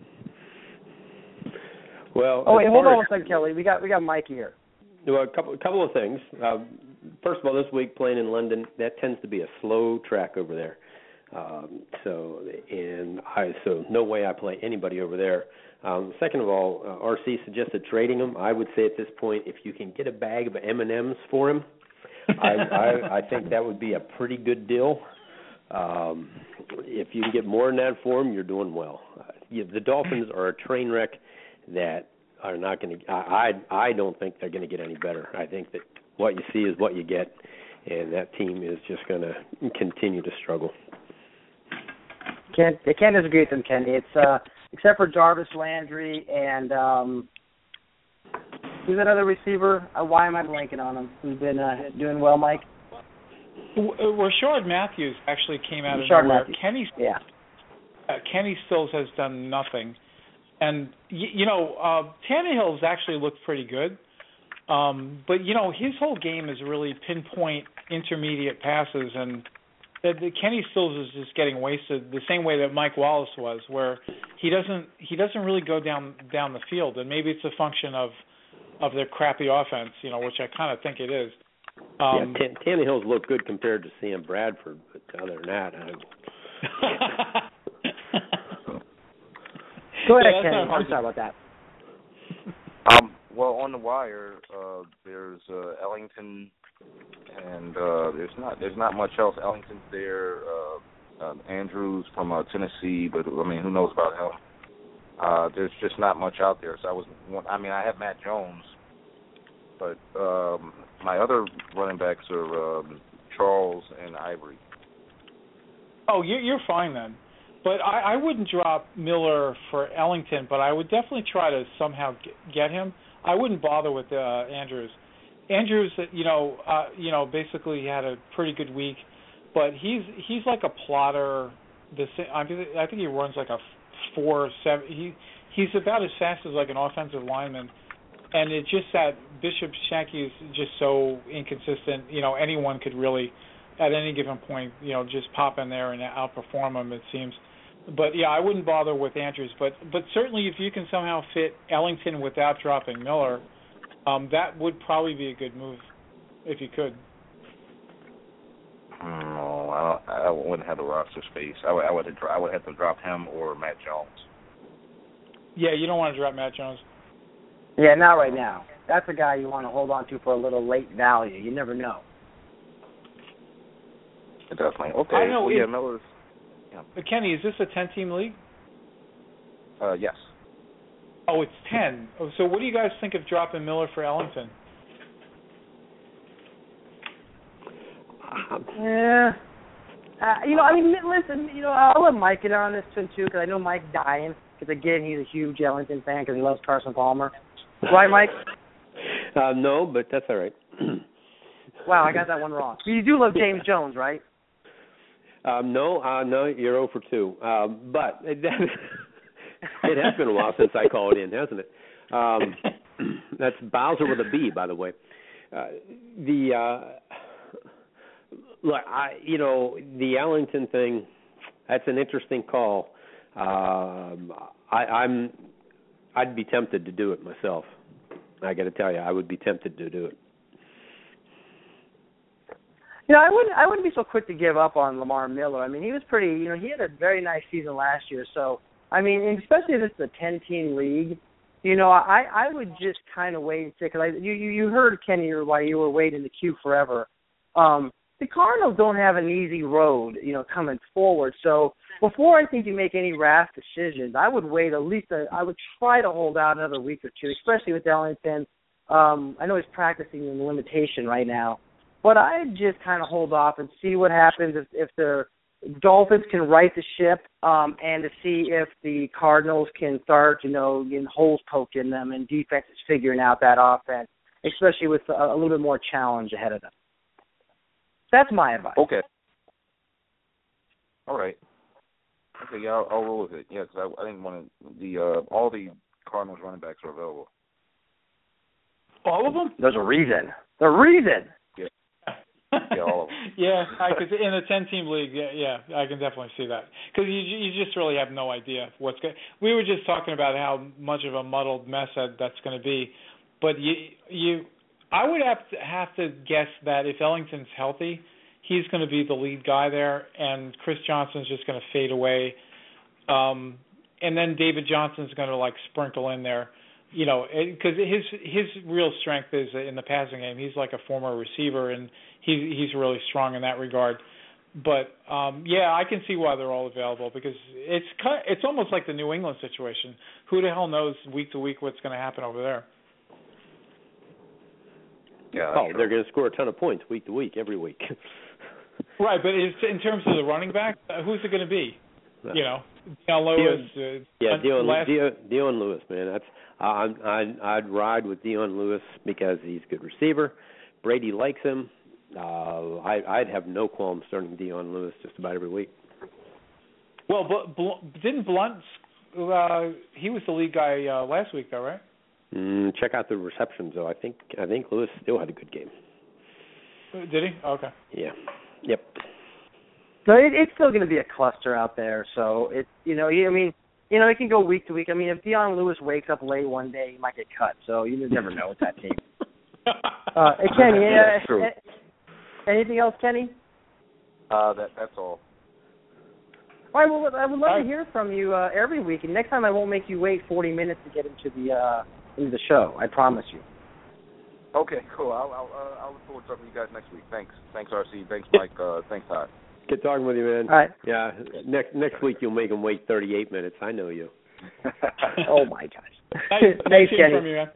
Well, oh wait, hold on a second, Kelly. We got we got Mike here. Well, a couple a couple of things. Uh, first of all, this week playing in London, that tends to be a slow track over there. Um, so and I so no way I play anybody over there. Um, second of all, uh, R C suggested trading him. I would say at this point, if you can get a bag of M and M's for him, I, I, I think that would be a pretty good deal. Um, if you can get more in that form, you're doing well. Uh, you, the Dolphins are a train wreck that are not going to. I I don't think they're going to get any better. I think that what you see is what you get, and that team is just going to continue to struggle. Can't, I can't disagree with them, Kenny. It's uh, except for Jarvis Landry and um, who's that other receiver? Uh, why am I blanking on him? Who's been uh, doing well, Mike? Rashard Matthews actually came out of Rashard nowhere. Matthews. Kenny, yeah. uh, Kenny Stills has done nothing, and y- you know uh, Tannehill's actually looked pretty good, um, but you know his whole game is really pinpoint intermediate passes, and the, the Kenny Stills is just getting wasted the same way that Mike Wallace was, where he doesn't he doesn't really go down down the field, and maybe it's a function of of their crappy offense, you know, which I kind of think it is. Um, yeah, T- Tannehill's look good compared to Sam Bradford, but other than that, I Go ahead, yeah, Kenny. not hard I'm sorry about that. Um, well, on the wire, uh, there's uh, Ellington, and uh, there's not there's not much else. Ellington's there, uh, uh, Andrews from uh, Tennessee, but I mean, who knows about him? Uh, there's just not much out there. So I was, I mean, I have Matt Jones, but um, my other running backs are um, Charles and Ivory. Oh, you're fine then. But I, I wouldn't drop Miller for Ellington, but I would definitely try to somehow get him. I wouldn't bother with uh, Andrews. Andrews, you know, uh, you know, basically he had a pretty good week, but he's he's like a plotter. The I I think he runs like a four seven. He he's about as fast as like an offensive lineman, and it's just that Bishop Shanky is just so inconsistent. You know, anyone could really, at any given point, you know, just pop in there and outperform him. It seems. But, yeah, I wouldn't bother with Andrews. But but certainly if you can somehow fit Ellington without dropping Miller, um, that would probably be a good move if you could. No, I, don't, I wouldn't have the roster space. I would, I, would have, I would have to drop him or Matt Jones. Yeah, you don't want to drop Matt Jones. Yeah, not right now. That's a guy you want to hold on to for a little late value. You never know. Definitely. Okay. I know. Well, It, yeah, Miller's. But Kenny, is this a ten-team league? Uh, yes. Oh, it's ten. Oh, so what do you guys think of dropping Miller for Ellington? Yeah. Uh, you know, I mean, listen, you know, I'll let Mike get on this one, too, because I know Mike's dying. Because, again, he's a huge Ellington fan because he loves Carson Palmer. Right, Mike? Uh, no, but that's all right. Wow, I got that one wrong. You do love James Jones, right? Um, no, uh, no, you're zero for two. Um, but it, it has been a while since I called in, hasn't it? Um, that's Bowser with a B, by the way. Uh, the uh, look, I you know the Ellington thing. That's an interesting call. Um, I, I'm I'd be tempted to do it myself. I got to tell you, I would be tempted to do it. You know, I wouldn't. I wouldn't be so quick to give up on Lamar Miller. I mean, he was pretty. You know, he had a very nice season last year. So, I mean, especially if it's a ten-team league, you know, I, I would just kind of wait and see. Because I, you, you heard Kenny while you were waiting in the queue forever. Um, the Cardinals don't have an easy road, you know, coming forward. So, before I think you make any rash decisions, I would wait at least. A, I would try to hold out another week or two, especially with Ellington. Um, I know he's practicing in limitation right now. But I'd just kind of hold off and see what happens if, if the Dolphins can right the ship um, and to see if the Cardinals can start, you know, getting holes poked in them and defense is figuring out that offense, especially with a, a little bit more challenge ahead of them. That's my advice. Okay. All right. Okay, yeah, I'll, I'll roll with it. Yeah, because I, I didn't want to. The uh, all the Cardinals running backs are available. All of them? There's a reason. The reason. Yeah, all of them. yeah, because in a ten-team league, yeah, yeah, I can definitely see that. Because you you just really have no idea what's going. We were just talking about how much of a muddled mess that, that's going to be, but you you, I would have to have to guess that if Ellington's healthy, he's going to be the lead guy there, and Chris Johnson's just going to fade away, um, and then David Johnson's going to like sprinkle in there. You know, because his his real strength is in the passing game. He's like a former receiver, and he he's really strong in that regard. But um, yeah, I can see why they're all available because it's kind it's almost like the New England situation. Who the hell knows week to week what's going to happen over there? Yeah. Oh, they're going to score a ton of points week to week, every week. Right, but it's, in terms of the running back, uh, who's it going to be? You know, Dion Lewis. Dion, uh, yeah, Dion, last... Dion, Dion Lewis, man. That's uh, I'd I'd ride with Dion Lewis because he's a good receiver. Brady likes him. Uh, I, I'd have no qualm starting Dion Lewis just about every week. Well, but Bl- didn't Blunt? Uh, he was the lead guy uh, last week, though, right? Mm, check out the receptions, though. I think I think Lewis still had a good game. Did he? Okay. Yeah. Yep. So it, it's still going to be a cluster out there. So it, you know, I mean, you know, it can go week to week. I mean, if Dion Lewis wakes up late one day, he might get cut. So you just never know with that team. uh, hey, Kenny, yeah, uh, true. uh, anything else, Kenny? Uh, that that's all. All right, well, I would love to hear from you uh, every week. And next time, I won't make you wait forty minutes to get into the uh, into the show. I promise you. Okay, cool. I'll I'll, uh, I'll look forward to talking to you guys next week. Thanks, thanks, R C. Thanks, Mike. Uh, thanks, Todd. Good talking with you, man. All right. Yeah. Next next week you'll make them wait thirty-eight minutes. I know you. Oh my gosh. Nice, Thanks, nice Kenny. from you, man.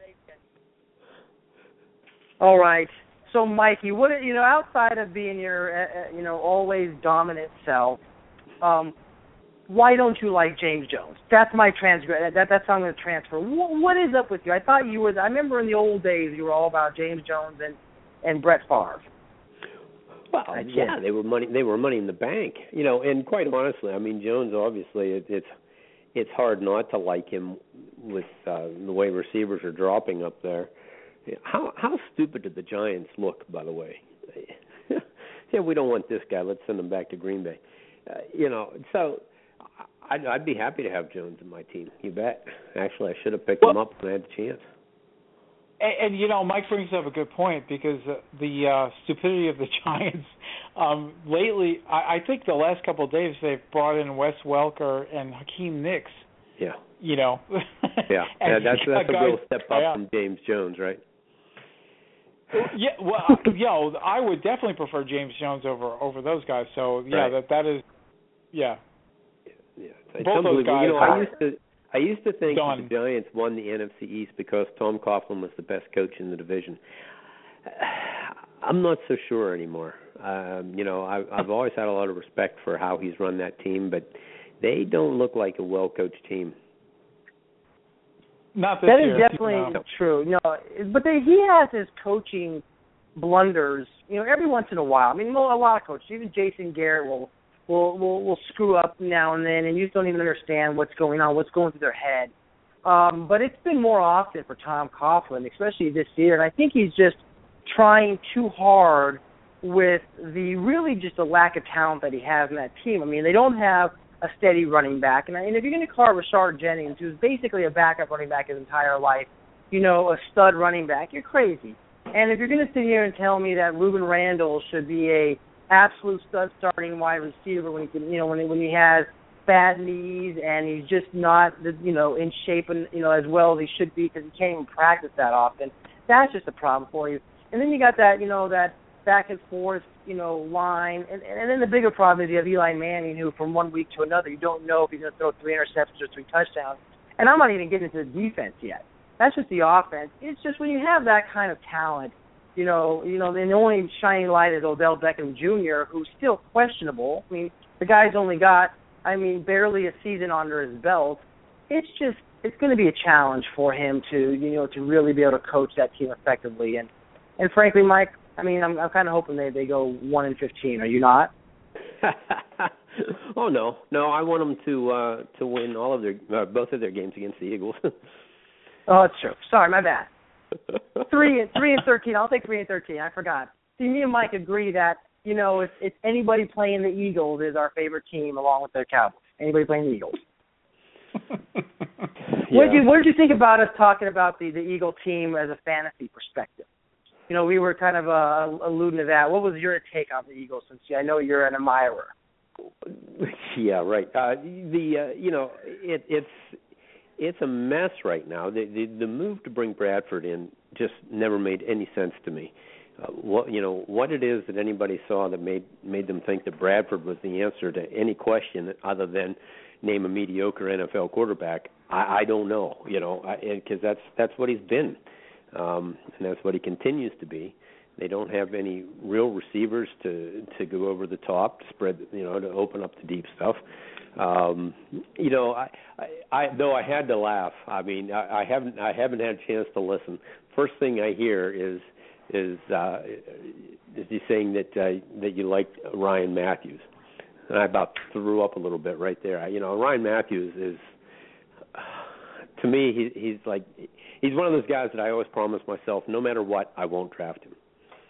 All right. So, Mikey, what you know, outside of being your uh, you know always dominant self, um, why don't you like James Jones? That's my transcript. That that's how I'm going to transfer. What, what is up with you? I thought you were. I remember in the old days you were all about James Jones and and Brett Favre. Well, yeah, they were money. They were money in the bank, you know. And quite honestly, I mean, Jones obviously it, it's it's hard not to like him with uh, the way receivers are dropping up there. How how stupid did the Giants look, by the way? Yeah, we don't want this guy. Let's send him back to Green Bay. Uh, you know, so I'd, I'd be happy to have Jones in my team. You bet. Actually, I should have picked well, him up when I had the chance. And, and you know, Mike brings up a good point because uh, the uh, stupidity of the Giants um, lately. I, I think the last couple of days they've brought in Wes Welker and Hakeem Nicks. Yeah. You know. yeah. yeah. That's that's a guys, real step up yeah. from James Jones, right? Yeah, well, yeah, I would definitely prefer James Jones over over those guys. So yeah, right. that that is, yeah. Yeah, it's both those guys. You know, I used to I used to think done. that the Giants won the N F C East because Tom Coughlin was the best coach in the division. I'm not so sure anymore. Um, you know, I, I've always had a lot of respect for how he's run that team, but they don't look like a well-coached team. Not this that year, is definitely no. true. No, but they, he has his coaching blunders. You know, every once in a while. I mean, a lot of coaches, even Jason Garrett will will will, will screw up now and then, and you just don't even understand what's going on, what's going through their head. Um, but it's been more often for Tom Coughlin, especially this year, and I think he's just trying too hard with the really just a lack of talent that he has in that team. I mean, they don't have a steady running back. And, and if you're going to call Rashard Jennings, who's basically a backup running back his entire life, you know, a stud running back, you're crazy. And if you're going to sit here and tell me that Ruben Randall should be a absolute stud starting wide receiver when he can, you know, when he, when he has bad knees and he's just not, you know, in shape and, you know, as well as he should be because he can't even practice that often, that's just a problem for you. And then you got that, you know, that back and forth, you know, line. And, and then the bigger problem is you have Eli Manning, who from one week to another, you don't know if he's going to throw three interceptions or three touchdowns. And I'm not even getting into the defense yet. That's just the offense. It's just when you have that kind of talent, you know, you know, the only shining light is Odell Beckham Junior, who's still questionable. I mean, the guy's only got, I mean, barely a season under his belt. It's just, it's going to be a challenge for him to, you know, to really be able to coach that team effectively. And, and frankly, Mike, I mean, I'm, I'm kind of hoping they, they go one and fifteen. Are you not? Oh no, no. I want them to uh, to win all of their uh, both of their games against the Eagles. Oh, that's true. Sorry, my bad. three and three and thirteen. I'll take three and thirteen. I forgot. See, me and Mike agree that you know if, if anybody playing the Eagles is our favorite team, along with their Cowboys. Anybody playing the Eagles. Yeah. What did you What did you think about us talking about the the Eagle team as a fantasy perspective? You know, we were kind of uh, alluding to that. What was your take on the Eagles? Since I know you're an admirer. Yeah, right. Uh, the uh, you know it, it's it's a mess right now. The, the the move to bring Bradford in just never made any sense to me. uh, what you know what it is that anybody saw that made made them think that Bradford was the answer to any question other than name a mediocre N F L quarterback. I, I don't know, you know, because that's that's what he's been, um, and that's what he continues to be. They don't have any real receivers to to go over the top, to spread, you know, to open up the deep stuff. Um, you know, I, I, I though I had to laugh. I mean, I, I haven't I haven't had a chance to listen. First thing I hear is is uh, is he saying that uh, that you like Ryan Matthews, and I about threw up a little bit right there. I, you know, Ryan Matthews is, to me, he, he's like he's one of those guys that I always promise myself, no matter what, I won't draft him.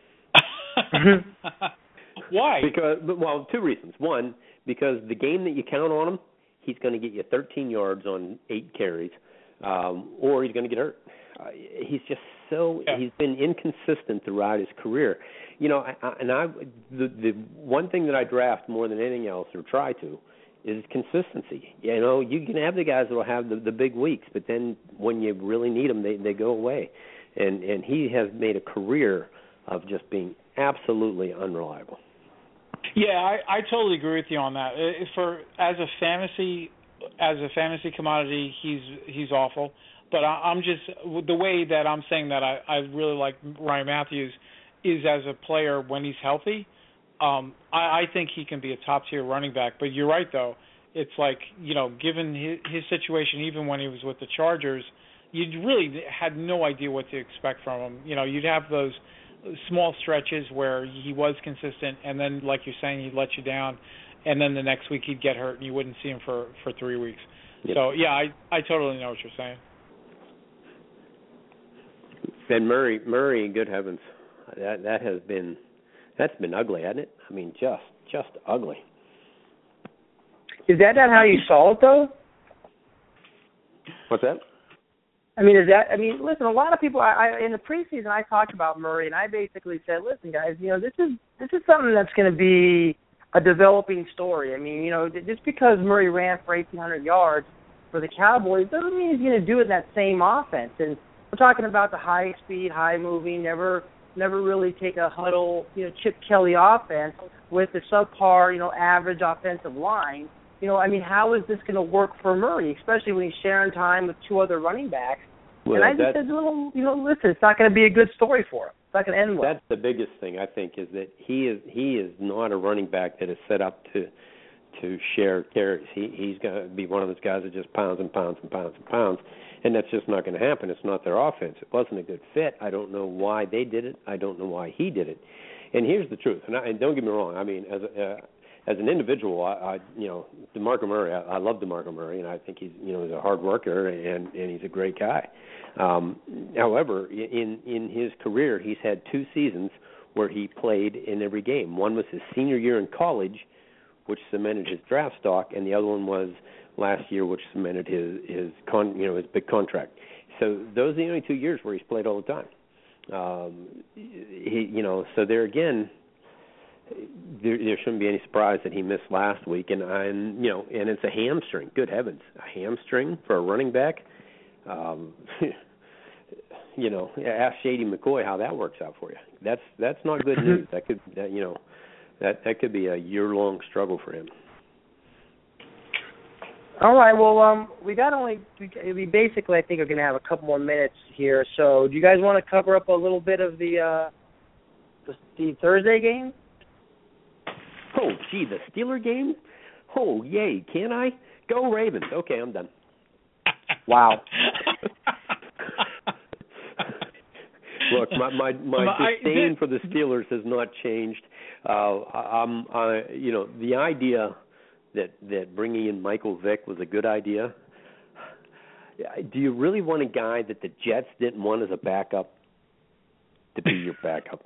Why? Because, well, two reasons. One, because the game that you count on him, he's going to get you thirteen yards on eight carries, um, or he's going to get hurt. Uh, he's just so yeah. he's been inconsistent throughout his career. You know, I, I, and I the the one thing that I draft more than anything else, or try to, is consistency. You know, you can have the guys that will have the, the big weeks, but then when you really need them, they they go away. And and he has made a career of just being absolutely unreliable. Yeah, I, I totally agree with you on that. For as a fantasy as a fantasy commodity, he's he's awful. But I, I'm just the way that I'm saying that I, I really like Ryan Matthews is as a player when he's healthy. Um, I, I think he can be a top tier running back. But you're right though. It's like, you know, given his, his situation, even when he was with the Chargers, you really had no idea what to expect from him. You know, you'd have those small stretches where he was consistent, and then, like you're saying, he'd let you down, and then the next week he'd get hurt, and you wouldn't see him for, for three weeks. Yep. So, yeah, I, I totally know what you're saying. And Murray, Murray, good heavens, that that has been that's been ugly, hasn't it? I mean, just just ugly. Is that not how you saw it, though? What's that? I mean, is that? I mean, listen. A lot of people. I, I in the preseason, I talked about Murray, and I basically said, "Listen, guys, you know, this is this is something that's going to be a developing story. I mean, you know, just because Murray ran for eighteen hundred yards for the Cowboys doesn't mean he's going to do it in that same offense. And we're talking about the high speed, high moving, never never really take a huddle, you know, Chip Kelly offense with the subpar, you know, average offensive line. You know, I mean, how is this going to work for Murray, especially when he's sharing time with two other running backs? Well, and I just said, little, you know, listen, it's not going to be a good story for him. It's not going to end well. That's the biggest thing, I think, is that he is he is not a running back that is set up to to share carries. He he's going to be one of those guys that just pounds and pounds and pounds and pounds, and that's just not going to happen. It's not their offense. It wasn't a good fit. I don't know why they did it. I don't know why he did it. And here's the truth. And, I, and don't get me wrong. I mean, as a, uh, as an individual, I, I you know, DeMarco Murray. I, I love DeMarco Murray, and I think he's you know he's a hard worker and and he's a great guy. Um, however, in in his career, he's had two seasons where he played in every game. One was his senior year in college, which cemented his draft stock, and the other one was last year, which cemented his his con, you know his big contract. So those are the only two years where he's played all the time. Um, he, you know, so there again, there, there shouldn't be any surprise that he missed last week, and and you know, and it's a hamstring. Good heavens, a hamstring for a running back. Um, you know, ask Shady McCoy how that works out for you. That's that's not good news. That could, that, you know, that that could be a year-long struggle for him. All right. Well, um, we got only we basically I think we're going to have a couple more minutes here. So, do you guys want to cover up a little bit of the uh, the, the Thursday game? Oh, gee, the Steeler game. Oh, yay! Can I go Ravens? Okay, I'm done. Wow. Look, my my, my disdain for the Steelers has not changed. Uh, I'm, I, you know, the idea that that bringing in Michael Vick was a good idea. Do you really want a guy that the Jets didn't want as a backup to be your backup?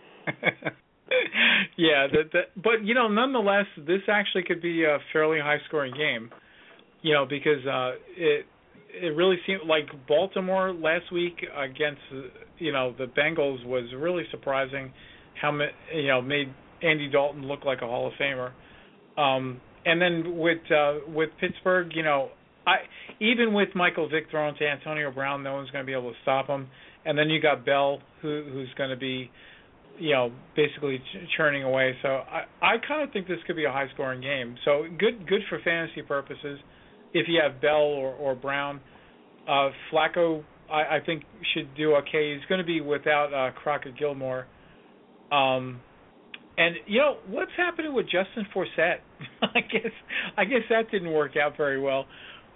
Yeah, that, that, but you know, nonetheless, this actually could be a fairly high-scoring game. You know, because uh, it. It really seemed like Baltimore last week against, you know, the Bengals was really surprising. How you know made Andy Dalton look like a Hall of Famer, um, and then with uh, with Pittsburgh, you know, I even with Michael Vick throwing to Antonio Brown, no one's going to be able to stop him. And then you got Bell, who who's going to be you know, basically ch- churning away. So I, I kind of think this could be a high-scoring game. So good good for fantasy purposes if you have Bell or, or Brown. Uh, Flacco, I, I think, should do okay. He's going to be without uh, Crockett Gilmore. Um, and, you know, what's happening with Justin Forsett? I guess I guess that didn't work out very well.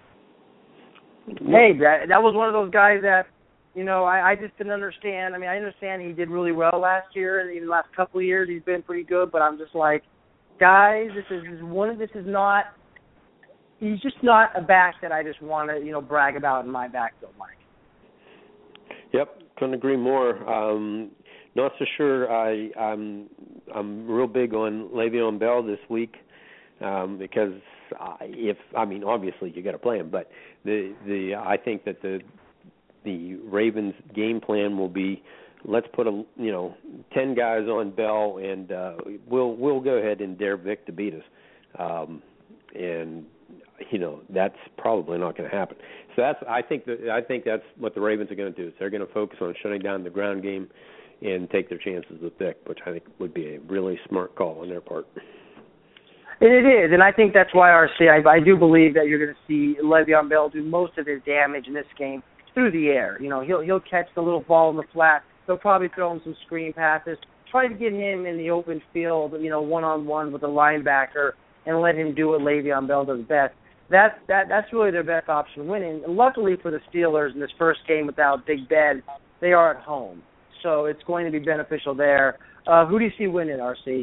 Hey, that, that was one of those guys that, you know, I, I just didn't understand. I mean, I understand he did really well last year, and in the last couple of years he's been pretty good. But I'm just like, guys, this is one of this is not. He's just not a back that I just want to, you know, brag about in my backfield, Mike. Yep, couldn't agree more. Um, not so sure. I, I'm I'm real big on Le'Veon Bell this week um, because I, if I mean obviously you got to play him, but the the I think that the the Ravens game plan will be let's put a you know ten guys on Bell and uh, we'll we'll go ahead and dare Vic to beat us, um, and you know that's probably not going to happen. So that's I think that I think that's what the Ravens are going to do. Is they're going to focus on shutting down the ground game and take their chances with Vic, which I think would be a really smart call on their part. And it is, and I think that's why R C. I, I do believe that you're going to see Le'Veon Bell do most of his damage in this game through the air. You know, he'll he'll catch the little ball in the flat. They'll probably throw him some screen passes. Try to get him in the open field, you know, one on one with a linebacker, and let him do what Le'Veon Bell does best. That's that that's really their best option winning. And luckily for the Steelers in this first game without Big Ben, they are at home, so it's going to be beneficial there. Uh, who do you see winning, R C?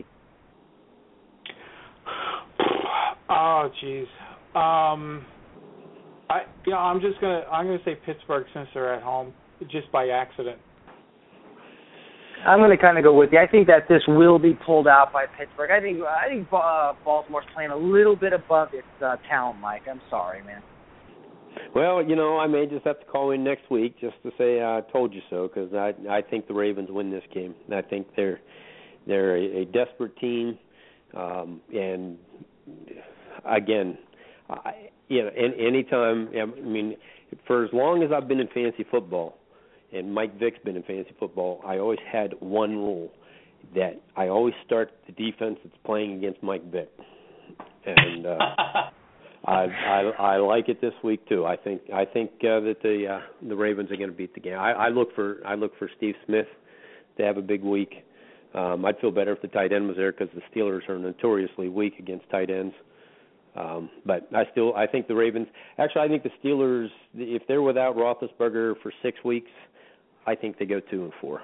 Oh, jeez. Um, I you know I'm just gonna I'm gonna say Pittsburgh since they're at home, just by accident. I'm going to kind of go with you. I think that this will be pulled out by Pittsburgh. I think I think uh, Baltimore's playing a little bit above its uh, talent, Mike. I'm sorry, man. Well, you know, I may just have to call in next week just to say I uh, told you so, because I I think the Ravens win this game. I think they're they're a, a desperate team, um, and again, I, you know, any anytime I mean, for as long as I've been in fantasy football. And Mike Vick's been in fantasy football, I always had one rule, that I always start the defense that's playing against Mike Vick. And uh, I, I I like it this week too. I think I think uh, that the uh, the Ravens are going to beat the game. I, I look for I look for Steve Smith to have a big week. Um, I'd feel better if the tight end was there because the Steelers are notoriously weak against tight ends. Um, but I still I think the Ravens. Actually, I think the Steelers, if they're without Roethlisberger for six weeks. I think they go two and four.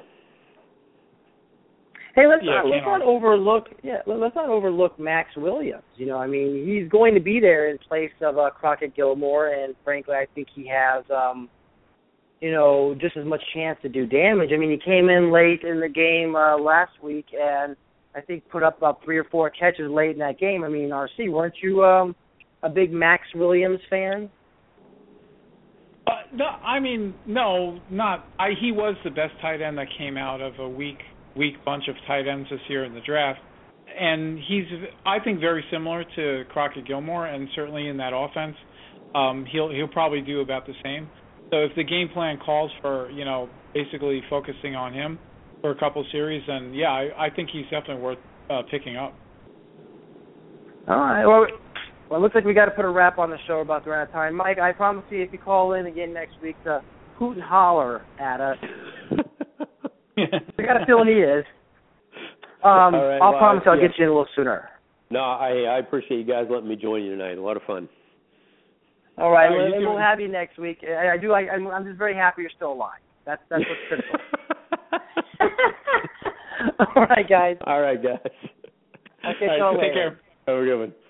Hey, let's yeah, not let's not overlook yeah let's not overlook Max Williams. You know, I mean, he's going to be there in place of uh, Crockett Gilmore, and frankly, I think he has um, you know just as much chance to do damage. I mean, he came in late in the game uh, last week, and I think put up about three or four catches late in that game. I mean, R C, weren't you um, a big Max Williams fan? Uh, no, I mean, no, not. I, he was the best tight end that came out of a weak, weak bunch of tight ends this year in the draft, and he's, I think, very similar to Crockett Gilmore, and certainly in that offense, um, he'll he'll probably do about the same. So if the game plan calls for, you know, basically focusing on him for a couple series, then yeah, I, I think he's definitely worth uh, picking up. All right. Well. Well, it looks like we got to put a wrap on the show about the out of time. Mike, I promise you, if you call in again next week to hoot and holler at us, we got a feeling he is. Um, right, I'll well, promise I'll yeah. get you in a little sooner. No, I, I appreciate you guys letting me join you tonight. A lot of fun. All right, All right, well, you we'll too. have you next week. I, I do. I, I'm, I'm just very happy you're still alive. That's that's what's critical. All right, guys. All right, guys. I'll catch All right, y'all take later. care. Have a good one.